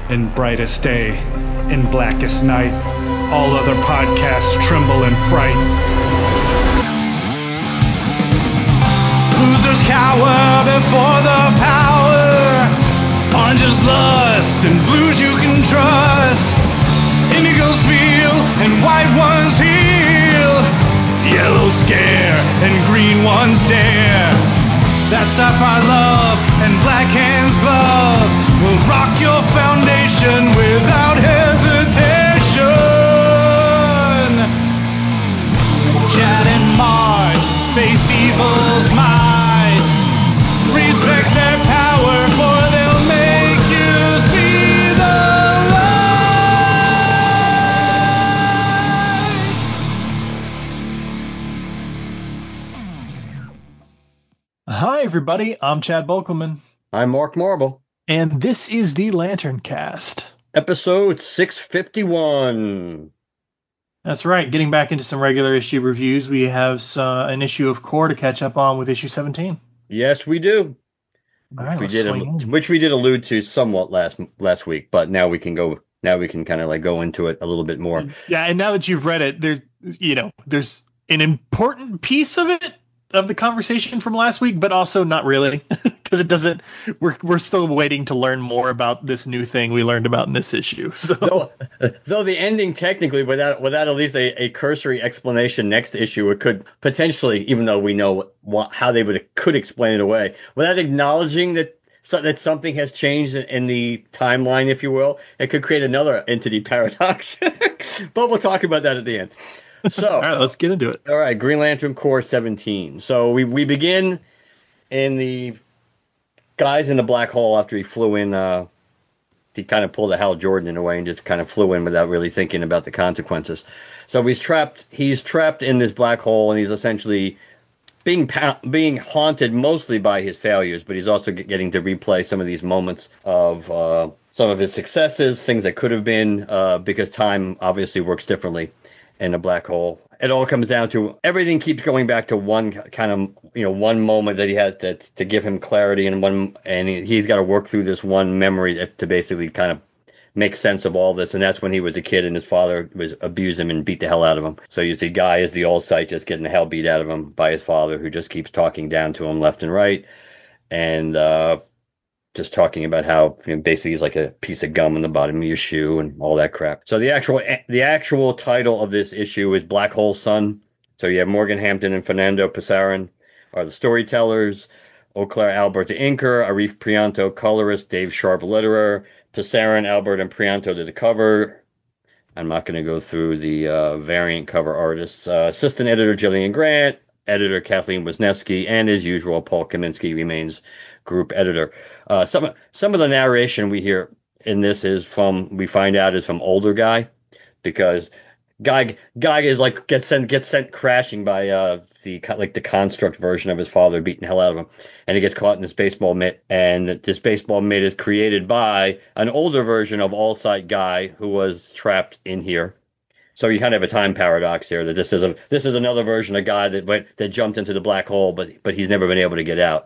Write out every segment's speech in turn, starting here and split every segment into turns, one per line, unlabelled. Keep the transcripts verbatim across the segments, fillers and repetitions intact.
in brightest day, in blackest night. All other podcasts tremble in fright. Losers cower before the power. Oranges lust and blues you can trust. Indigos feel and white ones heal. Yellows scare and green ones dare. That sapphire love and black hands glove will rock your foundation without hesitation. Chad and Marge face evil's might. Respect their power, for they'll make you see the light. Hi, everybody. I'm Chad Bokelman.
I'm Mark Marble.
And this is the Lantern Cast.
Episode six fifty-one.
That's right. Getting back into some regular issue reviews, we have uh, an issue of Core to catch up on with issue seventeen.
Yes, we do.
All
Which
right,
we
let's
did,
swing in.
which we did allude to somewhat last last week, but now we can go. Now we can kind of like go into it a little bit more.
Yeah, and now that you've read it, there's you know there's an important piece of it of the conversation from last week, but also not really, because it doesn't. We're we're still waiting to learn more about this new thing we learned about in this issue. So
Though, though the ending technically, without without at least a, a cursory explanation next issue, it could potentially, even though we know what, how they would could explain it away, without acknowledging that so, that something has changed in, in the timeline, if you will, it could create another entity paradox. But we'll talk about that at the end. So,
all right, let's get into it.
All right, Green Lantern Corps seventeen. So we we begin in the guys in the black hole after he flew in. Uh, he kind of pulled a Hal Jordan in a way and just kind of flew in without really thinking about the consequences. So he's trapped. He's trapped in this black hole, and he's essentially being being haunted mostly by his failures, but he's also getting to replay some of these moments of uh, some of his successes, things that could have been, uh, because time obviously works differently in a black hole. It all comes down to everything keeps going back to one kind of, you know, one moment that he had that to give him clarity, and one, and he, he's got to work through this one memory to basically kind of make sense of all this. And that's when he was a kid and his father was abused him and beat the hell out of him. So you see, Guy is the old sight just getting the hell beat out of him by his father, who just keeps talking down to him left and right, and uh, just talking about how, you know, basically he's like a piece of gum in the bottom of your shoe and all that crap. So the actual the actual title of this issue is Black Hole Sun. So you have Morgan Hampton and Fernando Pasarin are the storytellers, Eau Claire Albert the inker, Arif Prianto colorist, Dave Sharp letterer, Pasarin, Albert, and Prianto did the cover. I'm not going to go through the uh, variant cover artists. Uh, assistant editor Gillian Grant, editor Kathleen Wisniewski, and as usual, Paul Kaminsky remains group editor. Uh, some some of the narration we hear in this is from, we find out, is from older Guy, because Guy Guy is like gets sent gets sent crashing by uh the like the construct version of his father beating the hell out of him, and he gets caught in this baseball mitt, and this baseball mitt is created by an older version of All Sight Guy who was trapped in here. So you kind of have a time paradox here, that this is a this is another version of Guy that went that jumped into the black hole, but but he's never been able to get out.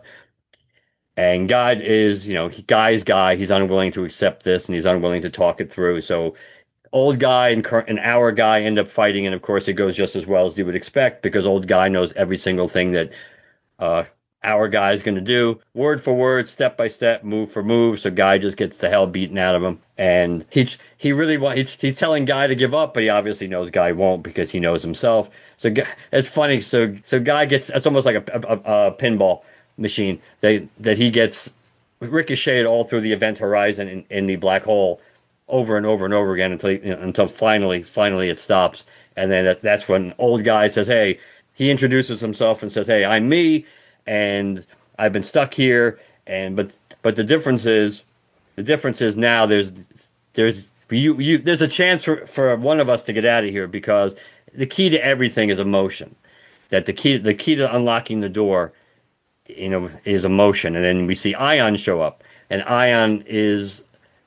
And Guy is, you know, he, Guy's Guy. He's unwilling to accept this, and he's unwilling to talk it through. So old Guy and, and our Guy end up fighting, and of course it goes just as well as you would expect, because old Guy knows every single thing that uh, our Guy is going to do, word for word, step by step, move for move. So Guy just gets the hell beaten out of him, and he he really want, he's, he's telling Guy to give up, but he obviously knows Guy won't, because he knows himself. So it's funny. So so Guy gets, it's almost like a, a, a pinball machine that that he gets ricocheted all through the event horizon in, in the black hole over and over and over again until you know, until finally finally it stops. And then that, that's when old Guy says, hey, he introduces himself and says, hey, I'm me, and I've been stuck here, and but but the difference is the difference is now there's there's you you there's a chance for, for one of us to get out of here, because the key to everything is emotion. That the key the key to unlocking the door, you know, is emotion. And then we see Ion show up, and Ion is,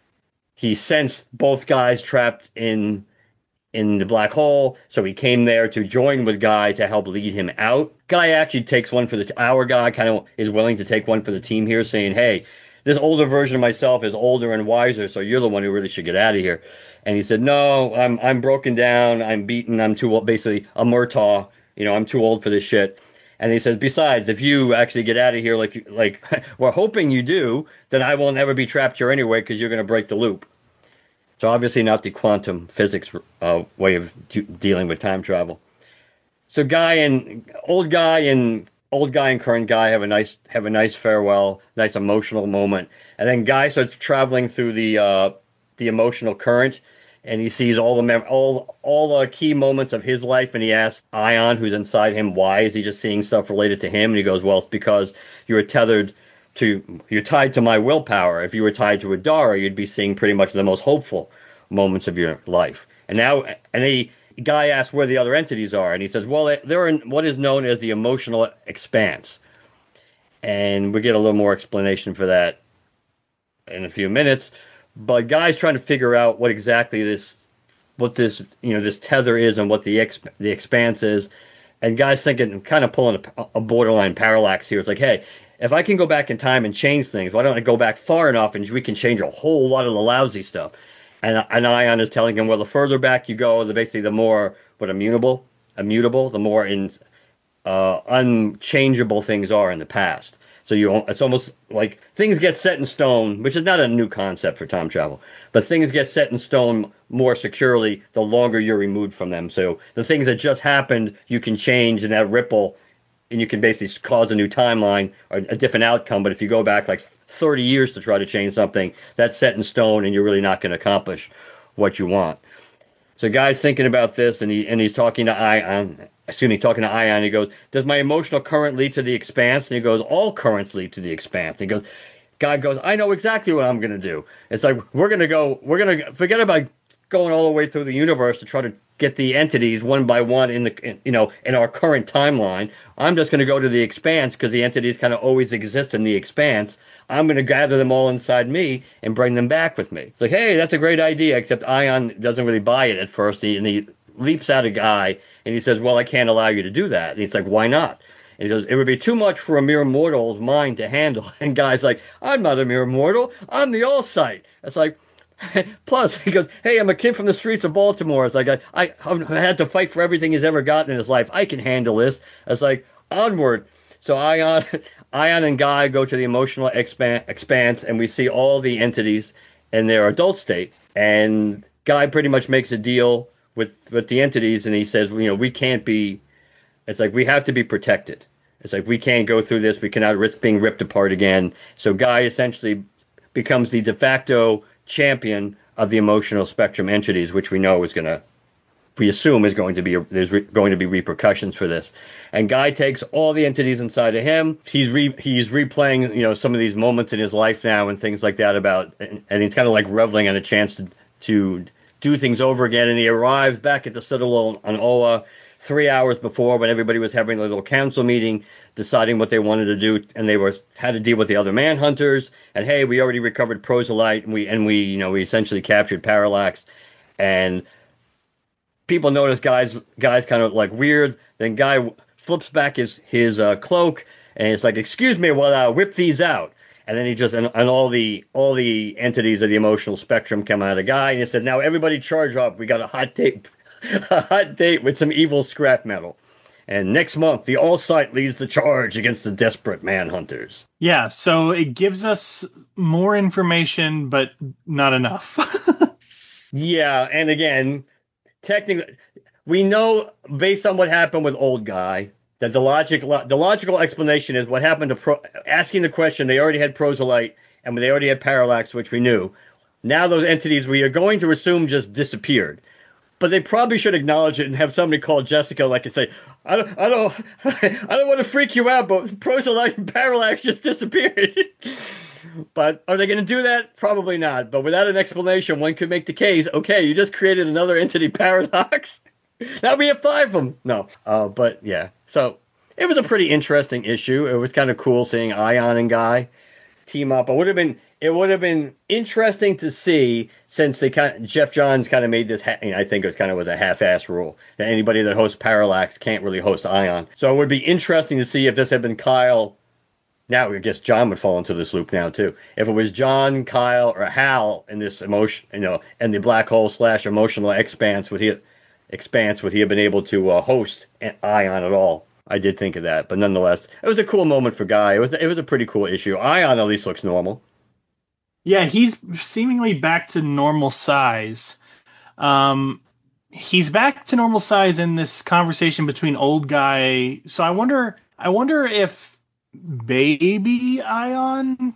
he sensed both guys trapped in in the black hole, so he came there to join with Guy to help lead him out. Guy actually takes one for the our Guy kind of is willing to take one for the team here, saying, hey, this older version of myself is older and wiser, so you're the one who really should get out of here. And he said, no, I'm I'm broken down, I'm beaten, I'm too old, basically a Murtaugh, you know, I'm too old for this shit. And he says, besides, if you actually get out of here like like we're hoping you do, then I will never be trapped here anyway because you're going to break the loop. So obviously not the quantum physics uh, way of d- dealing with time travel. So guy and old guy and old guy and current guy have a nice have a nice farewell, nice emotional moment, and then guy starts traveling through the uh, the emotional current, and he sees all the mem- all all the key moments of his life, and he asks Ion, who's inside him, why is he just seeing stuff related to him? And he goes, well, it's because you were tethered to you're tied to my willpower. If you were tied to Adara, you'd be seeing pretty much the most hopeful moments of your life. And now, and the guy asks where the other entities are, and he says, well, they're in what is known as the emotional expanse. And we get a little more explanation for that in a few minutes. But guy's trying to figure out what exactly this, what this, you know, this tether is and what the exp- the expanse is. And guy's thinking, kind of pulling a, a borderline parallax here. It's like, hey, if I can go back in time and change things, why don't I go back far enough and we can change a whole lot of the lousy stuff? And, and Ion is telling him, well, the further back you go, the basically the more what immutable, immutable, the more in uh, unchangeable things are in the past. So you, it's almost like things get set in stone, which is not a new concept for time travel, but things get set in stone more securely the longer you're removed from them. So the things that just happened, you can change in that ripple, and you can basically cause a new timeline or a different outcome. But if you go back like thirty years to try to change something, that's set in stone, and you're really not going to accomplish what you want. So guy's thinking about this, and he and he's talking to Ion, excuse me, talking to Ion. He goes, does my emotional current lead to the expanse? And he goes, all currents lead to the expanse. And he goes, guy goes, I know exactly what I'm going to do. It's like, we're going to go, we're going to forget about going all the way through the universe to try to get the entities one by one in the, in, you know, in our current timeline. I'm just going to go to the expanse because the entities kind of always exist in the expanse. I'm going to gather them all inside me and bring them back with me. It's like, hey, that's a great idea, except Ion doesn't really buy it at first. He, and he leaps at a guy and he says, well, I can't allow you to do that. And he's like, why not? And he goes, it would be too much for a mere mortal's mind to handle. And guy's like, I'm not a mere mortal. I'm the All-Sight. It's like, plus, he goes, hey, I'm a kid from the streets of Baltimore. It's like, I, I, I've had to fight for everything he's ever gotten in his life. I can handle this. It's like, onward. So Ion, Ion and Guy go to the emotional expan- expanse, and we see all the entities in their adult state. And Guy pretty much makes a deal with, with the entities, and he says, you know, we can't be, it's like, we have to be protected. It's like, we can't go through this. We cannot risk being ripped apart again. So Guy essentially becomes the de facto champion of the emotional spectrum entities, which we know is going to, we assume is going to be, there's re, going to be repercussions for this. And Guy takes all the entities inside of him. He's re, he's replaying, you know, some of these moments in his life now and things like that about, and, and he's kind of like reveling in a chance to, to do things over again. And he arrives back at the Citadel on Oa three hours before when everybody was having a little council meeting, deciding what they wanted to do, and they were had to deal with the other manhunters. And hey, we already recovered Proselyte, and we and we you know we essentially captured Parallax. And people notice guys guys kind of like weird. Then Guy flips back his his uh, cloak, and it's like, excuse me while I whip these out. And then he just and, and all the all the entities of the emotional spectrum come out of Guy, and he said, now everybody charge up. We got a hot date a hot date with some evil scrap metal. And next month, the All-Sight leads the charge against the desperate manhunters.
Yeah, so it gives us more information, but not enough.
Yeah, and again, technically, we know based on what happened with Old Guy that the logic, the logical explanation is what happened to Pro, asking the question. They already had Proselyte, and they already had Parallax, which we knew. Now those entities we are going to assume just disappeared. But they probably should acknowledge it and have somebody call Jessica, like, and say, I don't, I don't, I don't want to freak you out, but Proselyte and Parallax just disappeared. But are they going to do that? Probably not. But without an explanation, one could make the case, okay, you just created another entity paradox. Now we have five of them. No, uh, but yeah. So it was a pretty interesting issue. It was kind of cool seeing Ion and Guy team up. It would have been it would have been interesting to see, since they kind of, Jeff Johns kind of made this. Ha- I think it was kind of was a half-ass rule that anybody that hosts Parallax can't really host Ion. So it would be interesting to see if this had been Kyle now I guess John would fall into this loop now too. If it was John, Kyle, or Hal in this emotion, you know, and the black hole slash emotional expanse, would he expanse would he have been able to uh, host an Ion at all? I did think of that, but nonetheless, it was a cool moment for Guy. It was it was a pretty cool issue. Ion at least looks normal.
Yeah, he's seemingly back to normal size. Um, he's back to normal size in this conversation between old Guy. So I wonder, I wonder if baby Ion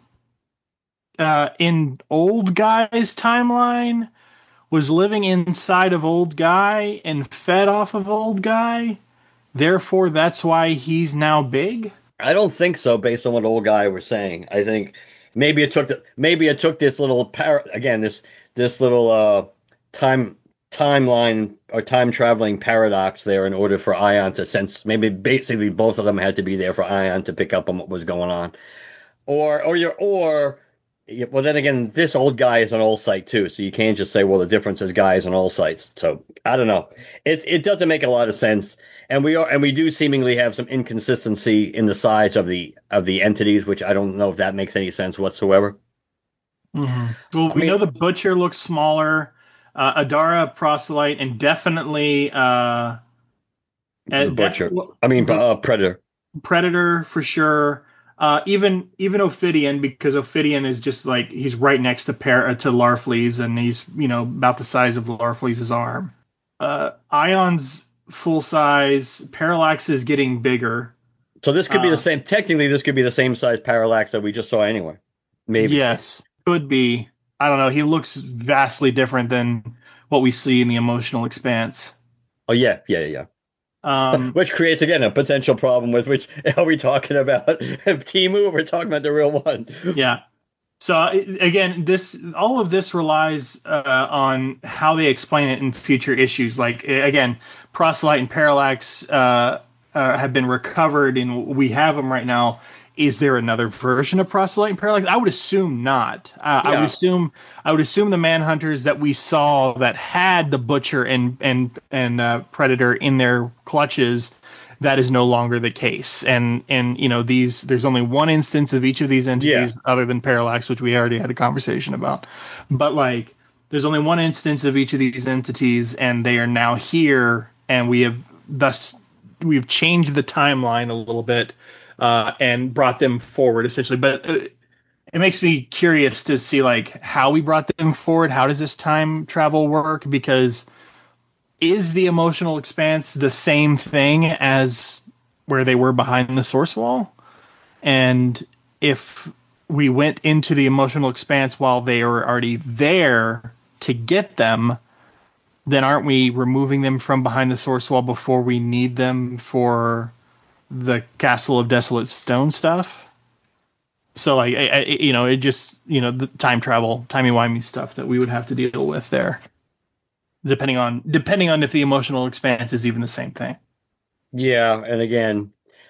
uh, in old Guy's timeline was living inside of old Guy and fed off of old Guy. Therefore, that's why he's now big.
I don't think so, based on what old Guy was saying. I think maybe it took the, maybe it took this little par- again this this little uh, time timeline or time traveling paradox there in order for Ion to sense. Maybe basically both of them had to be there for Ion to pick up on what was going on. Or or you're or yeah, well then again, this old Guy is on all site too, so you can't just say, well, the difference is Guy is on all sites. So I don't know. It it doesn't make a lot of sense, and we are and we do seemingly have some inconsistency in the size of the of the entities, which I don't know if that makes any sense whatsoever.
Mm-hmm. Well,
I
we
mean,
know the Butcher looks smaller. Uh, Adara, Proselyte, and definitely uh, uh,
the
def-
Butcher. I mean, uh, Predator.
Predator for sure. Uh, even even Ophidian, because Ophidian is just like he's right next to Par- to Larfleeze, and he's you know about the size of Larfleeze's arm. Uh, Ion's full size. Parallax is getting bigger.
So this could be the
Uh,
same. Technically, this could be the same size Parallax that we just saw anyway. Maybe.
yes, could be. I don't know. He looks vastly different than what we see in the Emotional Expanse.
Oh yeah, yeah, yeah.
Um,
Which creates again a potential problem with which are we talking about Timu? We're talking about the real one.
yeah. So uh, again, this all of this relies uh, on how they explain it in future issues. Like again, Proselyte and Parallax uh, uh, have been recovered, and we have them right now. Is there another version of Proselyte and Parallax? I would assume not. Uh, I would
Yeah.
assume I would assume the Manhunters that we saw that had the Butcher and and and uh, Predator in their clutches, that is no longer the case. And and you know these there's only one instance of each of these entities
Yeah.
other than Parallax, which we already had a conversation about. But like there's only one instance of each of these entities, and they are now here, and we have thus we've changed the timeline a little bit uh, and brought them forward essentially. But uh, it makes me curious to see like how we brought them forward. How does this time travel work? Because is the Emotional Expanse the same thing as where they were behind the Source Wall? And if we went into the Emotional Expanse while they were already there to get them, then aren't we removing them from behind the Source Wall before we need them for the Castle of Desolate Stone stuff? So like, I, I, you know, it just, you know, the time travel, timey-wimey stuff that we would have to deal with there. Depending on depending on if the Emotional Expanse is even the same thing.
Yeah. And again,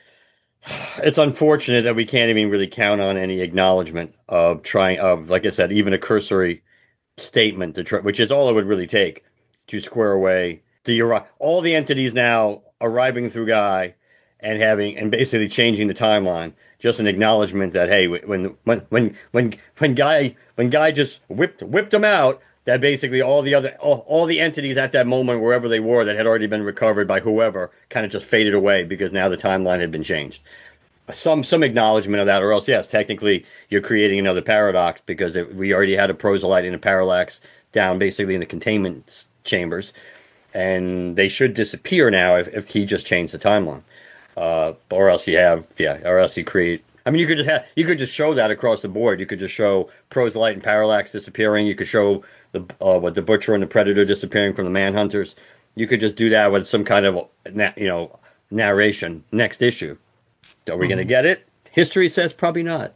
it's unfortunate that we can't even really count on any acknowledgement of trying of, like I said, even a cursory statement to try, which is all it would really take to square away the all the entities now arriving through Guy and having and basically changing the timeline. Just an acknowledgement that hey, when when when when when Guy when Guy just whipped whipped them out, that basically all the other all, all the entities at that moment wherever they were that had already been recovered by whoever kind of just faded away because now the timeline had been changed. Some some acknowledgement of that, or else yes, technically you're creating another paradox because it, we already had a proselyte and a parallax down basically in the containment chambers, and they should disappear now if, if he just changed the timeline. Uh, or else you have yeah, or else you create. I mean, you could just have you could just show that across the board. You could just show proselyte and parallax disappearing. You could show the uh, what the Butcher and the Predator disappearing from the Manhunters. You could just do that with some kind of you know narration next issue. Are we mm-hmm. going to get it? History says probably not.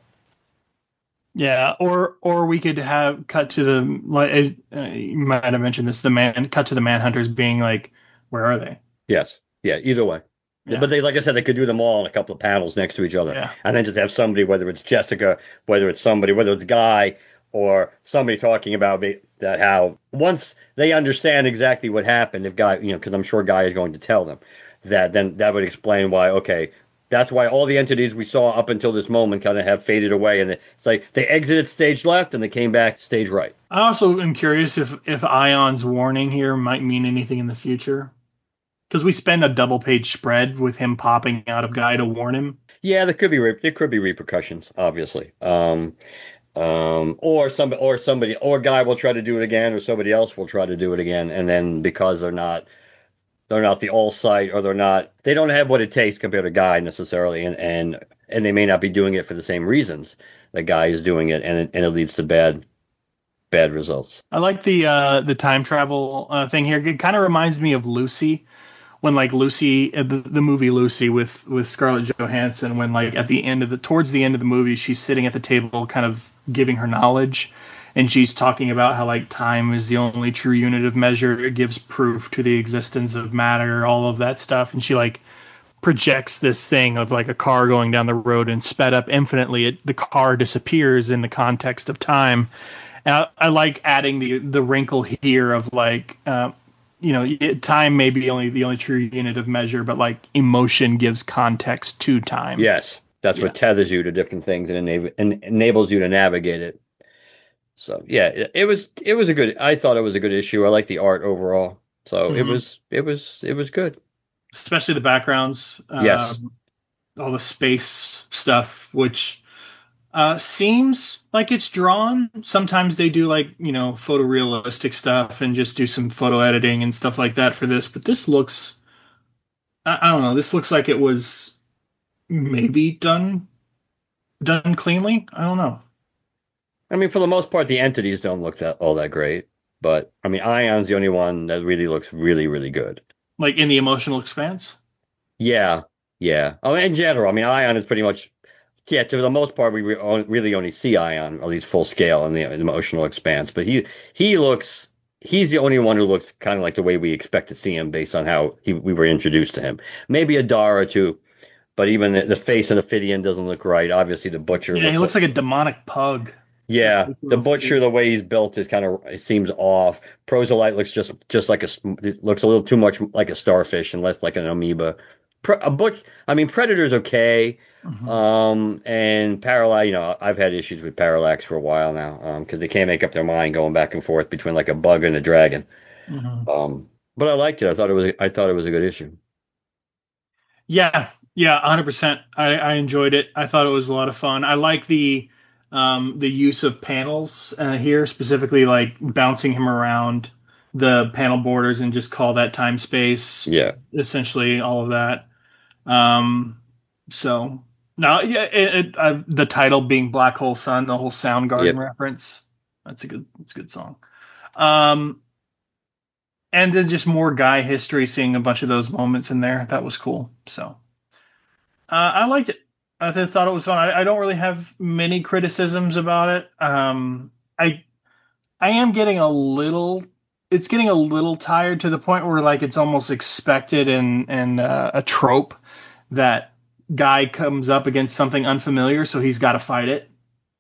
Yeah, or or we could have cut to the like uh, you might have mentioned this the man cut to the Manhunters being like, where are they?
Yes, yeah, either way. Yeah. But they, like I said, they could do them all in a couple of panels next to each other,
yeah.
and then just have somebody, whether it's Jessica, whether it's somebody, whether it's Guy, or somebody talking about that how once they understand exactly what happened, if Guy, you know, because I'm sure Guy is going to tell them that, then that would explain why. Okay, that's why all the entities we saw up until this moment kind of have faded away, and it's like they exited stage left and they came back stage right.
I also am curious if if Ion's warning here might mean anything in the future, because we spend a double page spread with him popping out of Guy to warn him.
Yeah, there could be re- there could be repercussions, obviously. Um, um, or some or somebody or Guy will try to do it again, or somebody else will try to do it again, and then because they're not they're not the all sight, or they're not they don't have what it takes compared to Guy necessarily, and and and they may not be doing it for the same reasons that Guy is doing it, and it, and it leads to bad bad results.
I like the uh, the time travel uh, thing here. It kind of reminds me of Lucy, when like Lucy, uh, the, the movie Lucy with with Scarlett Johansson, when like at the end of the towards the end of the movie, she's sitting at the table, kind of giving her knowledge, and she's talking about how like time is the only true unit of measure. It gives proof to the existence of matter, all of that stuff, and she like projects this thing of like a car going down the road and sped up infinitely. It, the car disappears in the context of time. And I, I like adding the the wrinkle here of like, uh, you know, it, time may be only the only true unit of measure, but like emotion gives context to time.
Yes, that's
Yeah.
what tethers you to different things and, enab- and enables you to navigate it. So yeah, it, it was it was a good. I thought it was a good issue. I like the art overall. So it
Mhm.
was it was it was good.
Especially the backgrounds,
Yes.
um, all the space stuff, which uh, seems like it's drawn. Sometimes they do like, you know, photorealistic stuff and just do some photo editing and stuff like that for this. But this looks, I, I don't know, this looks like it was maybe done done cleanly. I don't know.
I mean, for the most part, the entities don't look that all that great. But I mean, Ion's the only one that really looks really really good.
Like in the emotional expanse.
Yeah, yeah. Oh, in general, I mean, Ion is pretty much yeah. To the most part, we re- on- really only see Ion, at least full scale, in the emotional expanse. But he he looks he's the only one who looks kind of like the way we expect to see him based on how he, we were introduced to him. Maybe Adara too, but even the, the face of Ophidian doesn't look right. Obviously, the Butcher
Yeah, he
looks
looks
like
like a demonic pug.
yeah, the Butcher, the way he's built is kind of it seems off. Proselyte looks just just like a it looks a little too much like a starfish and less like an amoeba. Pre, a butch, I mean, Predator's okay.
Mm-hmm.
Um, and Parallax, you know, I've had issues with Parallax for a while now, um, because they can't make up their mind going back and forth between like a bug and a dragon.
Mm-hmm.
Um, but I liked it. I thought it was I thought it was a good issue.
Yeah, yeah, one hundred percent. I, I enjoyed it. I thought it was a lot of fun. I like the um, the use of panels uh, here, specifically like bouncing him around the panel borders and just call that time space.
Yeah.
Essentially, all of that. Um, so now, yeah, it, it, uh, the title being Black Hole Sun, the whole Soundgarden
Yep.
reference. That's a good. That's a good song. Um, and then just more Guy history, seeing a bunch of those moments in there. That was cool. So. Uh, I liked it. I th- thought it was fun. I, I don't really have many criticisms about it. Um, I I am getting a little. It's getting a little tired to the point where like it's almost expected and and uh, a trope that Guy comes up against something unfamiliar, so he's got to fight it.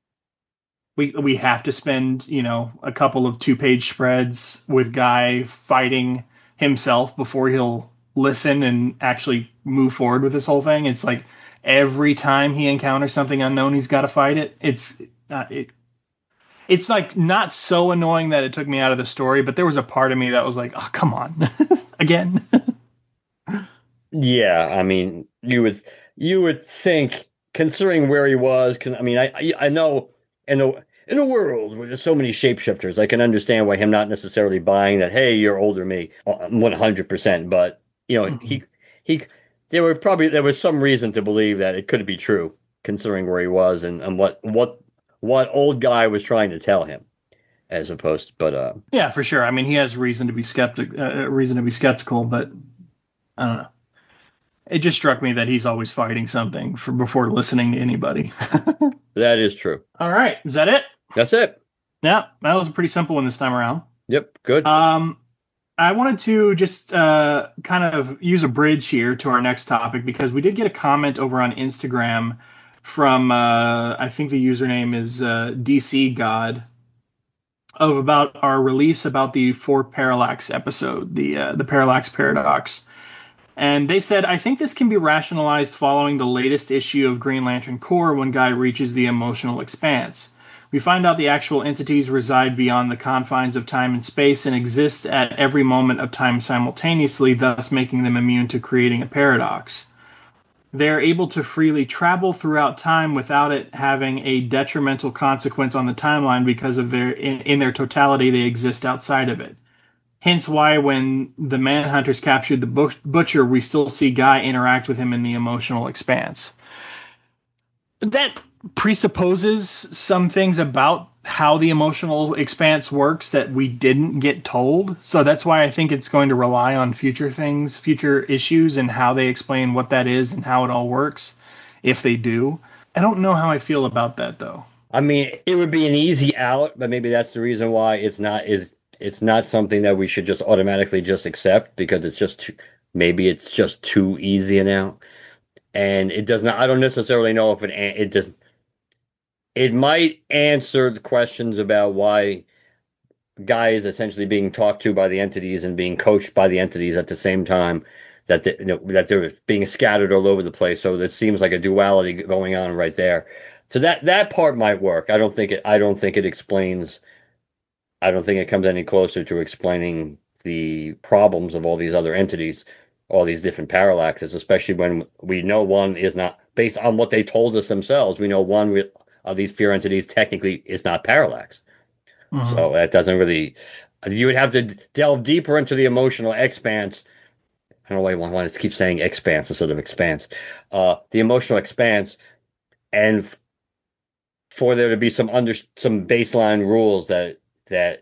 We we have to spend you know a couple of two page spreads with Guy fighting himself before he'll listen and actually move forward with this whole thing. It's like every time he encounters something unknown, he's got to fight it. It's uh, it it's like not so annoying that it took me out of the story, but there was a part of me that was like, oh come on, again.
Yeah, I mean, you would you would think, considering where he was, can I mean, I I, I know in a in a world where there's so many shapeshifters, I can understand why him not necessarily buying that. Hey, you're older than me, one hundred percent. But you know, he he there were probably there was some reason to believe that it could be true, considering where he was and and what what what old Guy was trying to tell him, as opposed. But uh,
Yeah, for sure. I mean, he has reason to be skeptic, uh, reason to be skeptical, but I don't know. It just struck me that he's always fighting something for before listening to anybody.
that is true.
All right, is that it?
That's it.
Yeah, that was a pretty simple one this time around.
Yep, good.
Um, I wanted to just uh, kind of use a bridge here to our next topic because we did get a comment over on Instagram from uh, I think the username is uh, D C God of about our release about the four Parallax episode, the uh, the Parallax Paradox. And they said, I think this can be rationalized following the latest issue of Green Lantern Corps when Guy reaches the emotional expanse. We find out the actual entities reside beyond the confines of time and space and exist at every moment of time simultaneously, thus making them immune to creating a paradox. They are able to freely travel throughout time without it having a detrimental consequence on the timeline because of their in, in their totality they exist outside of it. Hence why when the Manhunters captured the Butcher, we still see Guy interact with him in the emotional expanse. That presupposes some things about how the emotional expanse works that we didn't get told. So that's why I think it's going to rely on future things, future issues, and how they explain what that is and how it all works, if they do. I don't know how I feel about that, though.
I mean, it would be an easy out, but maybe that's the reason why it's not is it's not something that we should just automatically just accept, because it's just too, maybe it's just too easy an out. And it does not. I don't necessarily know if it it just it might answer the questions about why Guy is essentially being talked to by the entities and being coached by the entities at the same time, that they, you know, that they're being scattered all over the place. So that seems like a duality going on right there. So that that part might work. I don't think it. I don't think it explains. I don't think it comes any closer to explaining the problems of all these other entities, all these different parallaxes, especially when we know one is not, based on what they told us themselves, we know one of these fear entities technically is not parallax. Mm-hmm. So that doesn't really, you would have to delve deeper into the emotional expanse. I don't know why I want to keep saying expanse instead of expanse. Uh, the emotional expanse, and f- for there to be some under some baseline rules that that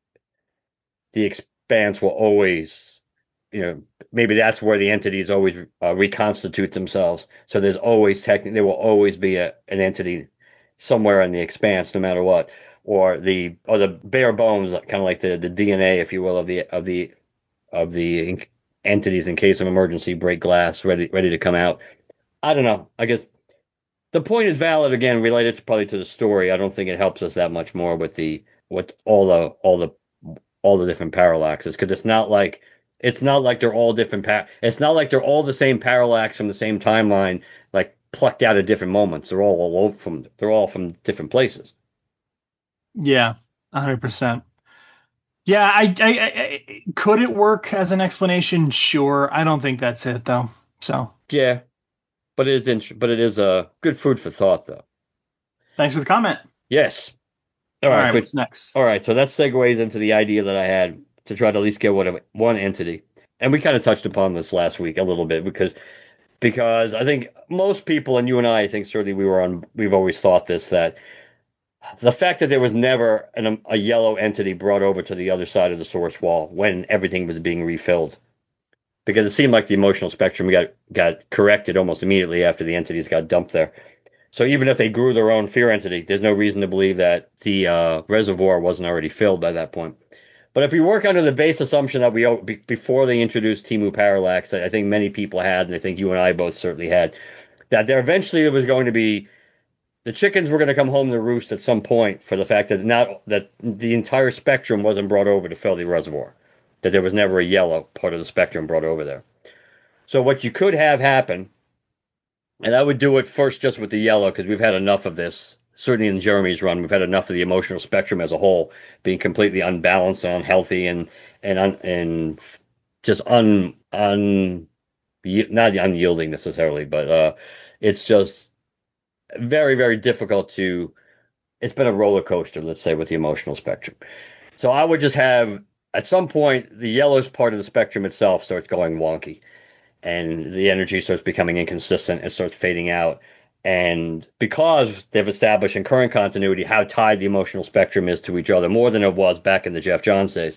the expanse will always, you know, maybe that's where the entities always uh, reconstitute themselves. So there's always technically there will always be a, an entity somewhere in the expanse, no matter what, or the or the bare bones, kind of like the, the D N A, if you will, of the of the of the entities in case of emergency, break glass, ready ready to come out. I don't know. I guess the point is valid, again, related to probably to the story. I don't think it helps us that much more with the with all the all the all the different parallaxes, because it's not like it's not like they're all different. Pa- it's not like they're all the same parallax from the same timeline, like plucked out at different moments. They're all all from they're all from different places.
Yeah, one hundred percent. Yeah, I, I, I could it work as an explanation? Sure. I don't think that's it though. So
yeah, but it is int- but it is a uh, good food for thought though.
Thanks for the comment.
Yes. All,
all
right,
right,
quick,
what's next?
All right, so that segues into the idea that I had to try to at least get one, one entity. And we kind of touched upon this last week a little bit, because because I think most people, and you and I, I think certainly we were on, we've always thought this, that the fact that there was never an, a yellow entity brought over to the other side of the source wall when everything was being refilled, because it seemed like the emotional spectrum got got corrected almost immediately after the entities got dumped there. So even if they grew their own fear entity, there's no reason to believe that the uh, reservoir wasn't already filled by that point. But if we work under the base assumption that we, before they introduced Temu Parallax, that I think many people had, and I think you and I both certainly had, that there eventually there was going to be, the chickens were going to come home to roost at some point, for the fact that not that the entire spectrum wasn't brought over to fill the reservoir, that there was never a yellow part of the spectrum brought over there. So what you could have happen, and I would do it first just with the yellow, because we've had enough of this. Certainly in Jeremy's run, we've had enough of the emotional spectrum as a whole being completely unbalanced and unhealthy, and and un, and just un un not unyielding necessarily, but uh, it's just very very difficult to. It's been a roller coaster, let's say, with the emotional spectrum. So I would just have, at some point, the yellowest part of the spectrum itself starts going wonky, and the energy starts becoming inconsistent and starts fading out. And because they've established in current continuity how tied the emotional spectrum is to each other, more than it was back in the Geoff Johns days,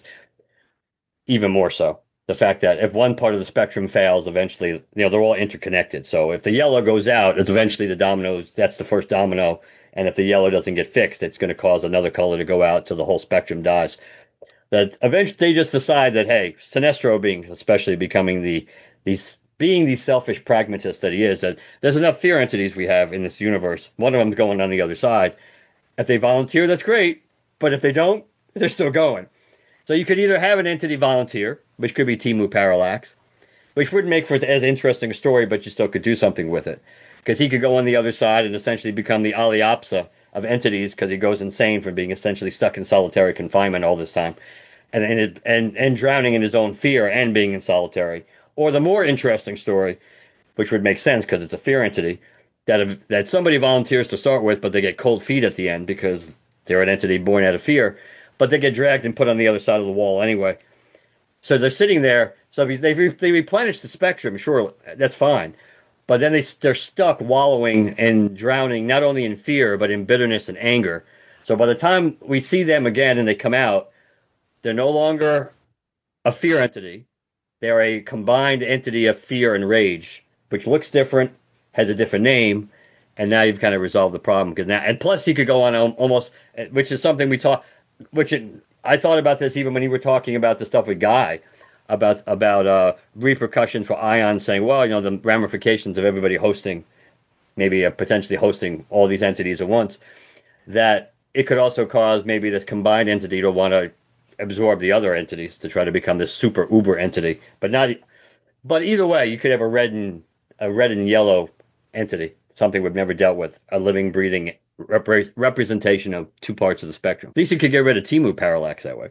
even more so. The fact that if one part of the spectrum fails, eventually, you know, they're all interconnected. So if the yellow goes out, it's eventually the dominoes, that's the first domino. And if the yellow doesn't get fixed, it's going to cause another color to go out till the whole spectrum dies. That eventually they just decide that, hey, Sinestro, being especially becoming the these being the selfish pragmatist that he is, that there's enough fear entities we have in this universe. One of them's going on the other side. If they volunteer, that's great. But if they don't, they're still going. So you could either have an entity volunteer, which could be Temu Parallax, which would make for as interesting a story, but you still could do something with it. Because he could go on the other side and essentially become the Aliapsa of entities because he goes insane from being essentially stuck in solitary confinement all this time and and, it, and and drowning in his own fear and being in solitary. Or the more interesting story, which would make sense because it's a fear entity, that if, that somebody volunteers to start with, but they get cold feet at the end because they're an entity born out of fear, but they get dragged and put on the other side of the wall anyway. So they're sitting there. So they they replenish the spectrum, sure, that's fine. But then they, they're stuck wallowing and drowning not only in fear, but in bitterness and anger. So by the time we see them again and they come out, they're no longer a fear entity. They're a combined entity of fear and rage, which looks different, has a different name, and now you've kind of resolved the problem. Because now, and plus, you could go on almost, which is something we talk, which it, I thought about this even when you were talking about the stuff with Guy. About about uh, repercussions for Ion saying, well, you know, the ramifications of everybody hosting, maybe uh, potentially hosting all these entities at once, that it could also cause maybe this combined entity to want to absorb the other entities to try to become this super uber entity. But not, but either way, you could have a red and a red and yellow entity, something we've never dealt with, a living, breathing rep- representation of two parts of the spectrum. At least you could get rid of Timu Parallax that way.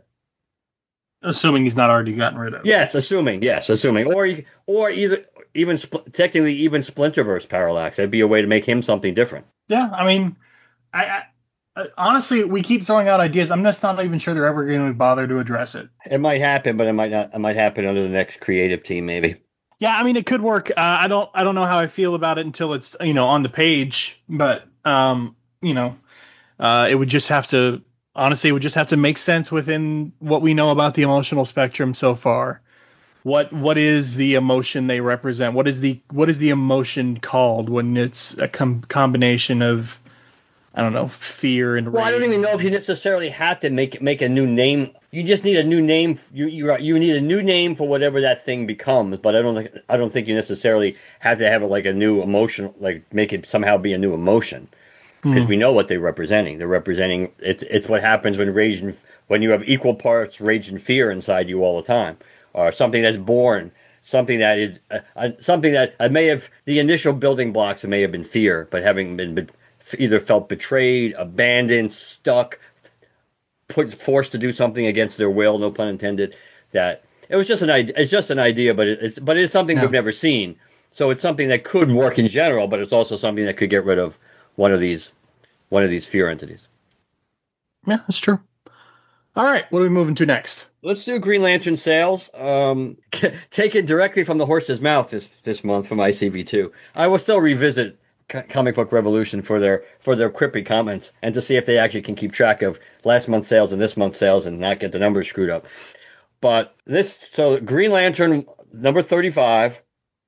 Assuming he's not already gotten rid of.
Yes, assuming. Yes, assuming. Or or either even spl- technically even Splinterverse Parallax. That'd be a way to make him something different.
Yeah, I mean, I, I honestly we keep throwing out ideas. I'm just not even sure they're ever going to bother to address it.
It might happen, but it might not. It might happen under the next creative team, maybe.
Yeah, I mean, it could work. Uh, I don't I don't know how I feel about it until it's you know on the page, but um you know uh, it would just have to. Honestly, it would just have to make sense within what we know about the emotional spectrum so far. What what is the emotion they represent? What is the what is the emotion called when it's a com- combination of I don't know fear and rage?
Well, I don't even know if you necessarily have to make make a new name. You just need a new name. You you you need a new name for whatever that thing becomes. But I don't think I don't think you necessarily have to have it like a new emotion, like make it somehow be a new emotion. Because mm. we know what they're representing. They're representing it's it's what happens when rage and when you have equal parts rage and fear inside you all the time, or something that's born, something that is uh, uh, something that uh, may have the initial building blocks may have been fear, but having been be, either felt betrayed, abandoned, stuck, put forced to do something against their will, no pun intended. That it was just an idea. It's just an idea, but it, it's but it's something yeah. we've never seen. So it's something that could work in general, but it's also something that could get rid of one of these one of these fear entities.
Yeah, that's true. All right, what are we moving to next?
Let's do Green Lantern sales. Um, taken directly from the horse's mouth this this month from I C V two. I will still revisit C- Comic Book Revolution for their for their quippy comments and to see if they actually can keep track of last month's sales and this month's sales and not get the numbers screwed up. But this so Green Lantern number thirty-five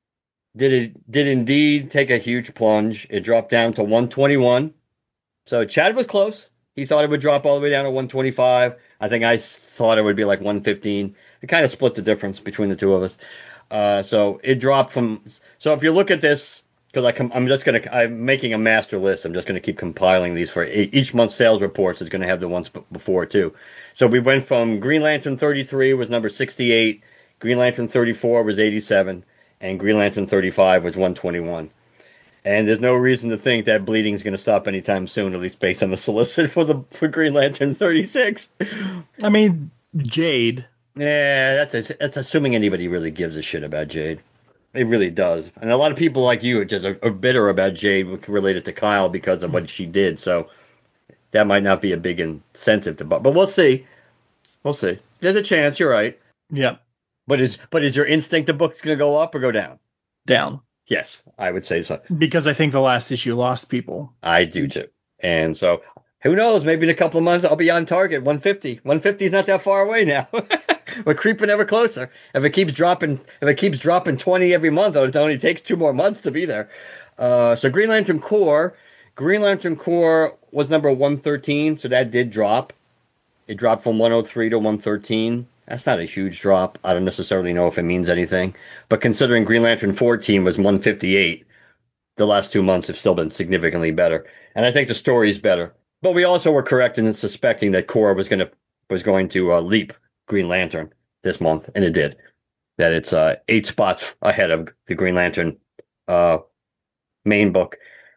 did it did indeed take a huge plunge. It dropped down to one twenty-one. So Chad was close. He thought it would drop all the way down to one twenty-five. I think I thought it would be like one fifteen. It kind of split the difference between the two of us. Uh, so it dropped from. So if you look at this, because I com- I'm just gonna I'm making a master list. I'm just gonna keep compiling these for each month's sales reports. It's gonna have the ones b- before too. So we went from Green Lantern thirty-three was number sixty-eight, Green Lantern thirty-four was eighty-seven, and Green Lantern thirty-five was one twenty-one. And there's no reason to think that bleeding is going to stop anytime soon, at least based on the solicit for the for Green Lantern thirty-six.
I mean, Jade.
Yeah, that's a, that's assuming anybody really gives a shit about Jade. It really does. And a lot of people like you just are, are bitter about Jade related to Kyle because of what she did. So that might not be a big incentive to buy. But we'll see. We'll see. There's a chance. You're right.
Yeah.
But is but is your instinct the book's going to go up or go down?
Down.
Yes, I would say so.
Because I think the last issue lost people.
I do too. And so, who knows? Maybe in a couple of months I'll be on target. one fifty. one fifty is not that far away now. We're creeping ever closer. If it keeps dropping, if it keeps dropping twenty every month, it only takes two more months to be there. Uh, so Green Lantern Corps, Green Lantern Corps was number one thirteen, so that did drop. It dropped from one oh three to one thirteen. That's not a huge drop. I don't necessarily know if it means anything. But considering Green Lantern fourteen was one fifty-eight, the last two months have still been significantly better. And I think the story is better. But we also were correct in suspecting that Corps was going to was going to uh, leap Green Lantern this month, and it did. that it's uh, eight spots ahead of the Green Lantern uh, main book,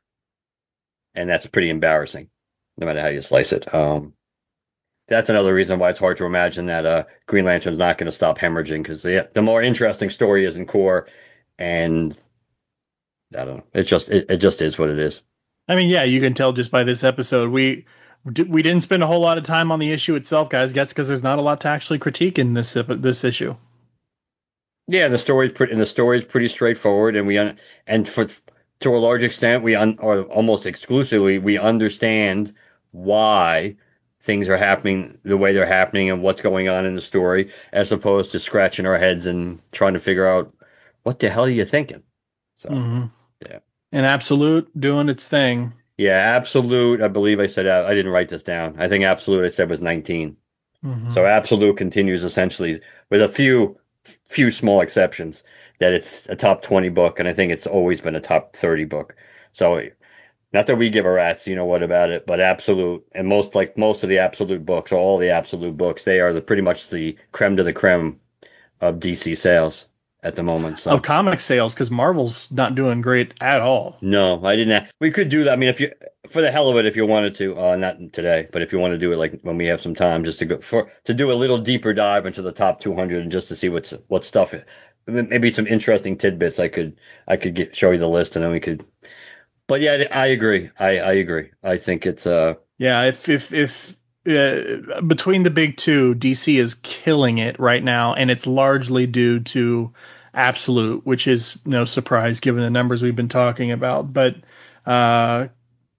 and that's pretty embarrassing, no matter how you slice it. Um, that's another reason why it's hard to imagine that uh, Green Lantern's not going to stop hemorrhaging, because the the more interesting story is in core, and I don't know, it just it, it just is what it is.
I mean, yeah, you can tell just by this episode. We we didn't spend a whole lot of time on the issue itself, guys. That's because there's not a lot to actually critique in this this issue.
Yeah, the story's pretty, and the story's pretty straightforward, and we un, and for to a large extent, we un, or almost exclusively, we understand why things are happening the way they're happening and what's going on in the story, as opposed to scratching our heads and trying to figure out what the hell are you thinking. So,
mm-hmm.
yeah.
And Absolute doing its thing.
Yeah, Absolute. I believe I said I didn't write this down. I think Absolute I said was nineteen.
Mm-hmm.
So Absolute continues essentially with a few few small exceptions that it's a top twenty book, and I think it's always been a top thirty book. So not that we give a rat's, you know what about it, but Absolute, and most like most of the Absolute books, or all the Absolute books, they are the pretty much the creme de la creme of D C sales at the moment. So
of comic sales, because Marvel's not doing great at all.
No, I didn't. Have, we could do that. I mean, if you, for the hell of it, if you wanted to, uh, not today, but if you want to do it like when we have some time, just to go for to do a little deeper dive into the top two hundred and just to see what's what stuff, maybe some interesting tidbits. I could I could get show you the list, and then we could. But yeah, I agree. I I agree. I think it's uh
yeah. If if if uh, between the big two, D C is killing it right now, and it's largely due to Absolute, which is no surprise given the numbers we've been talking about. But uh,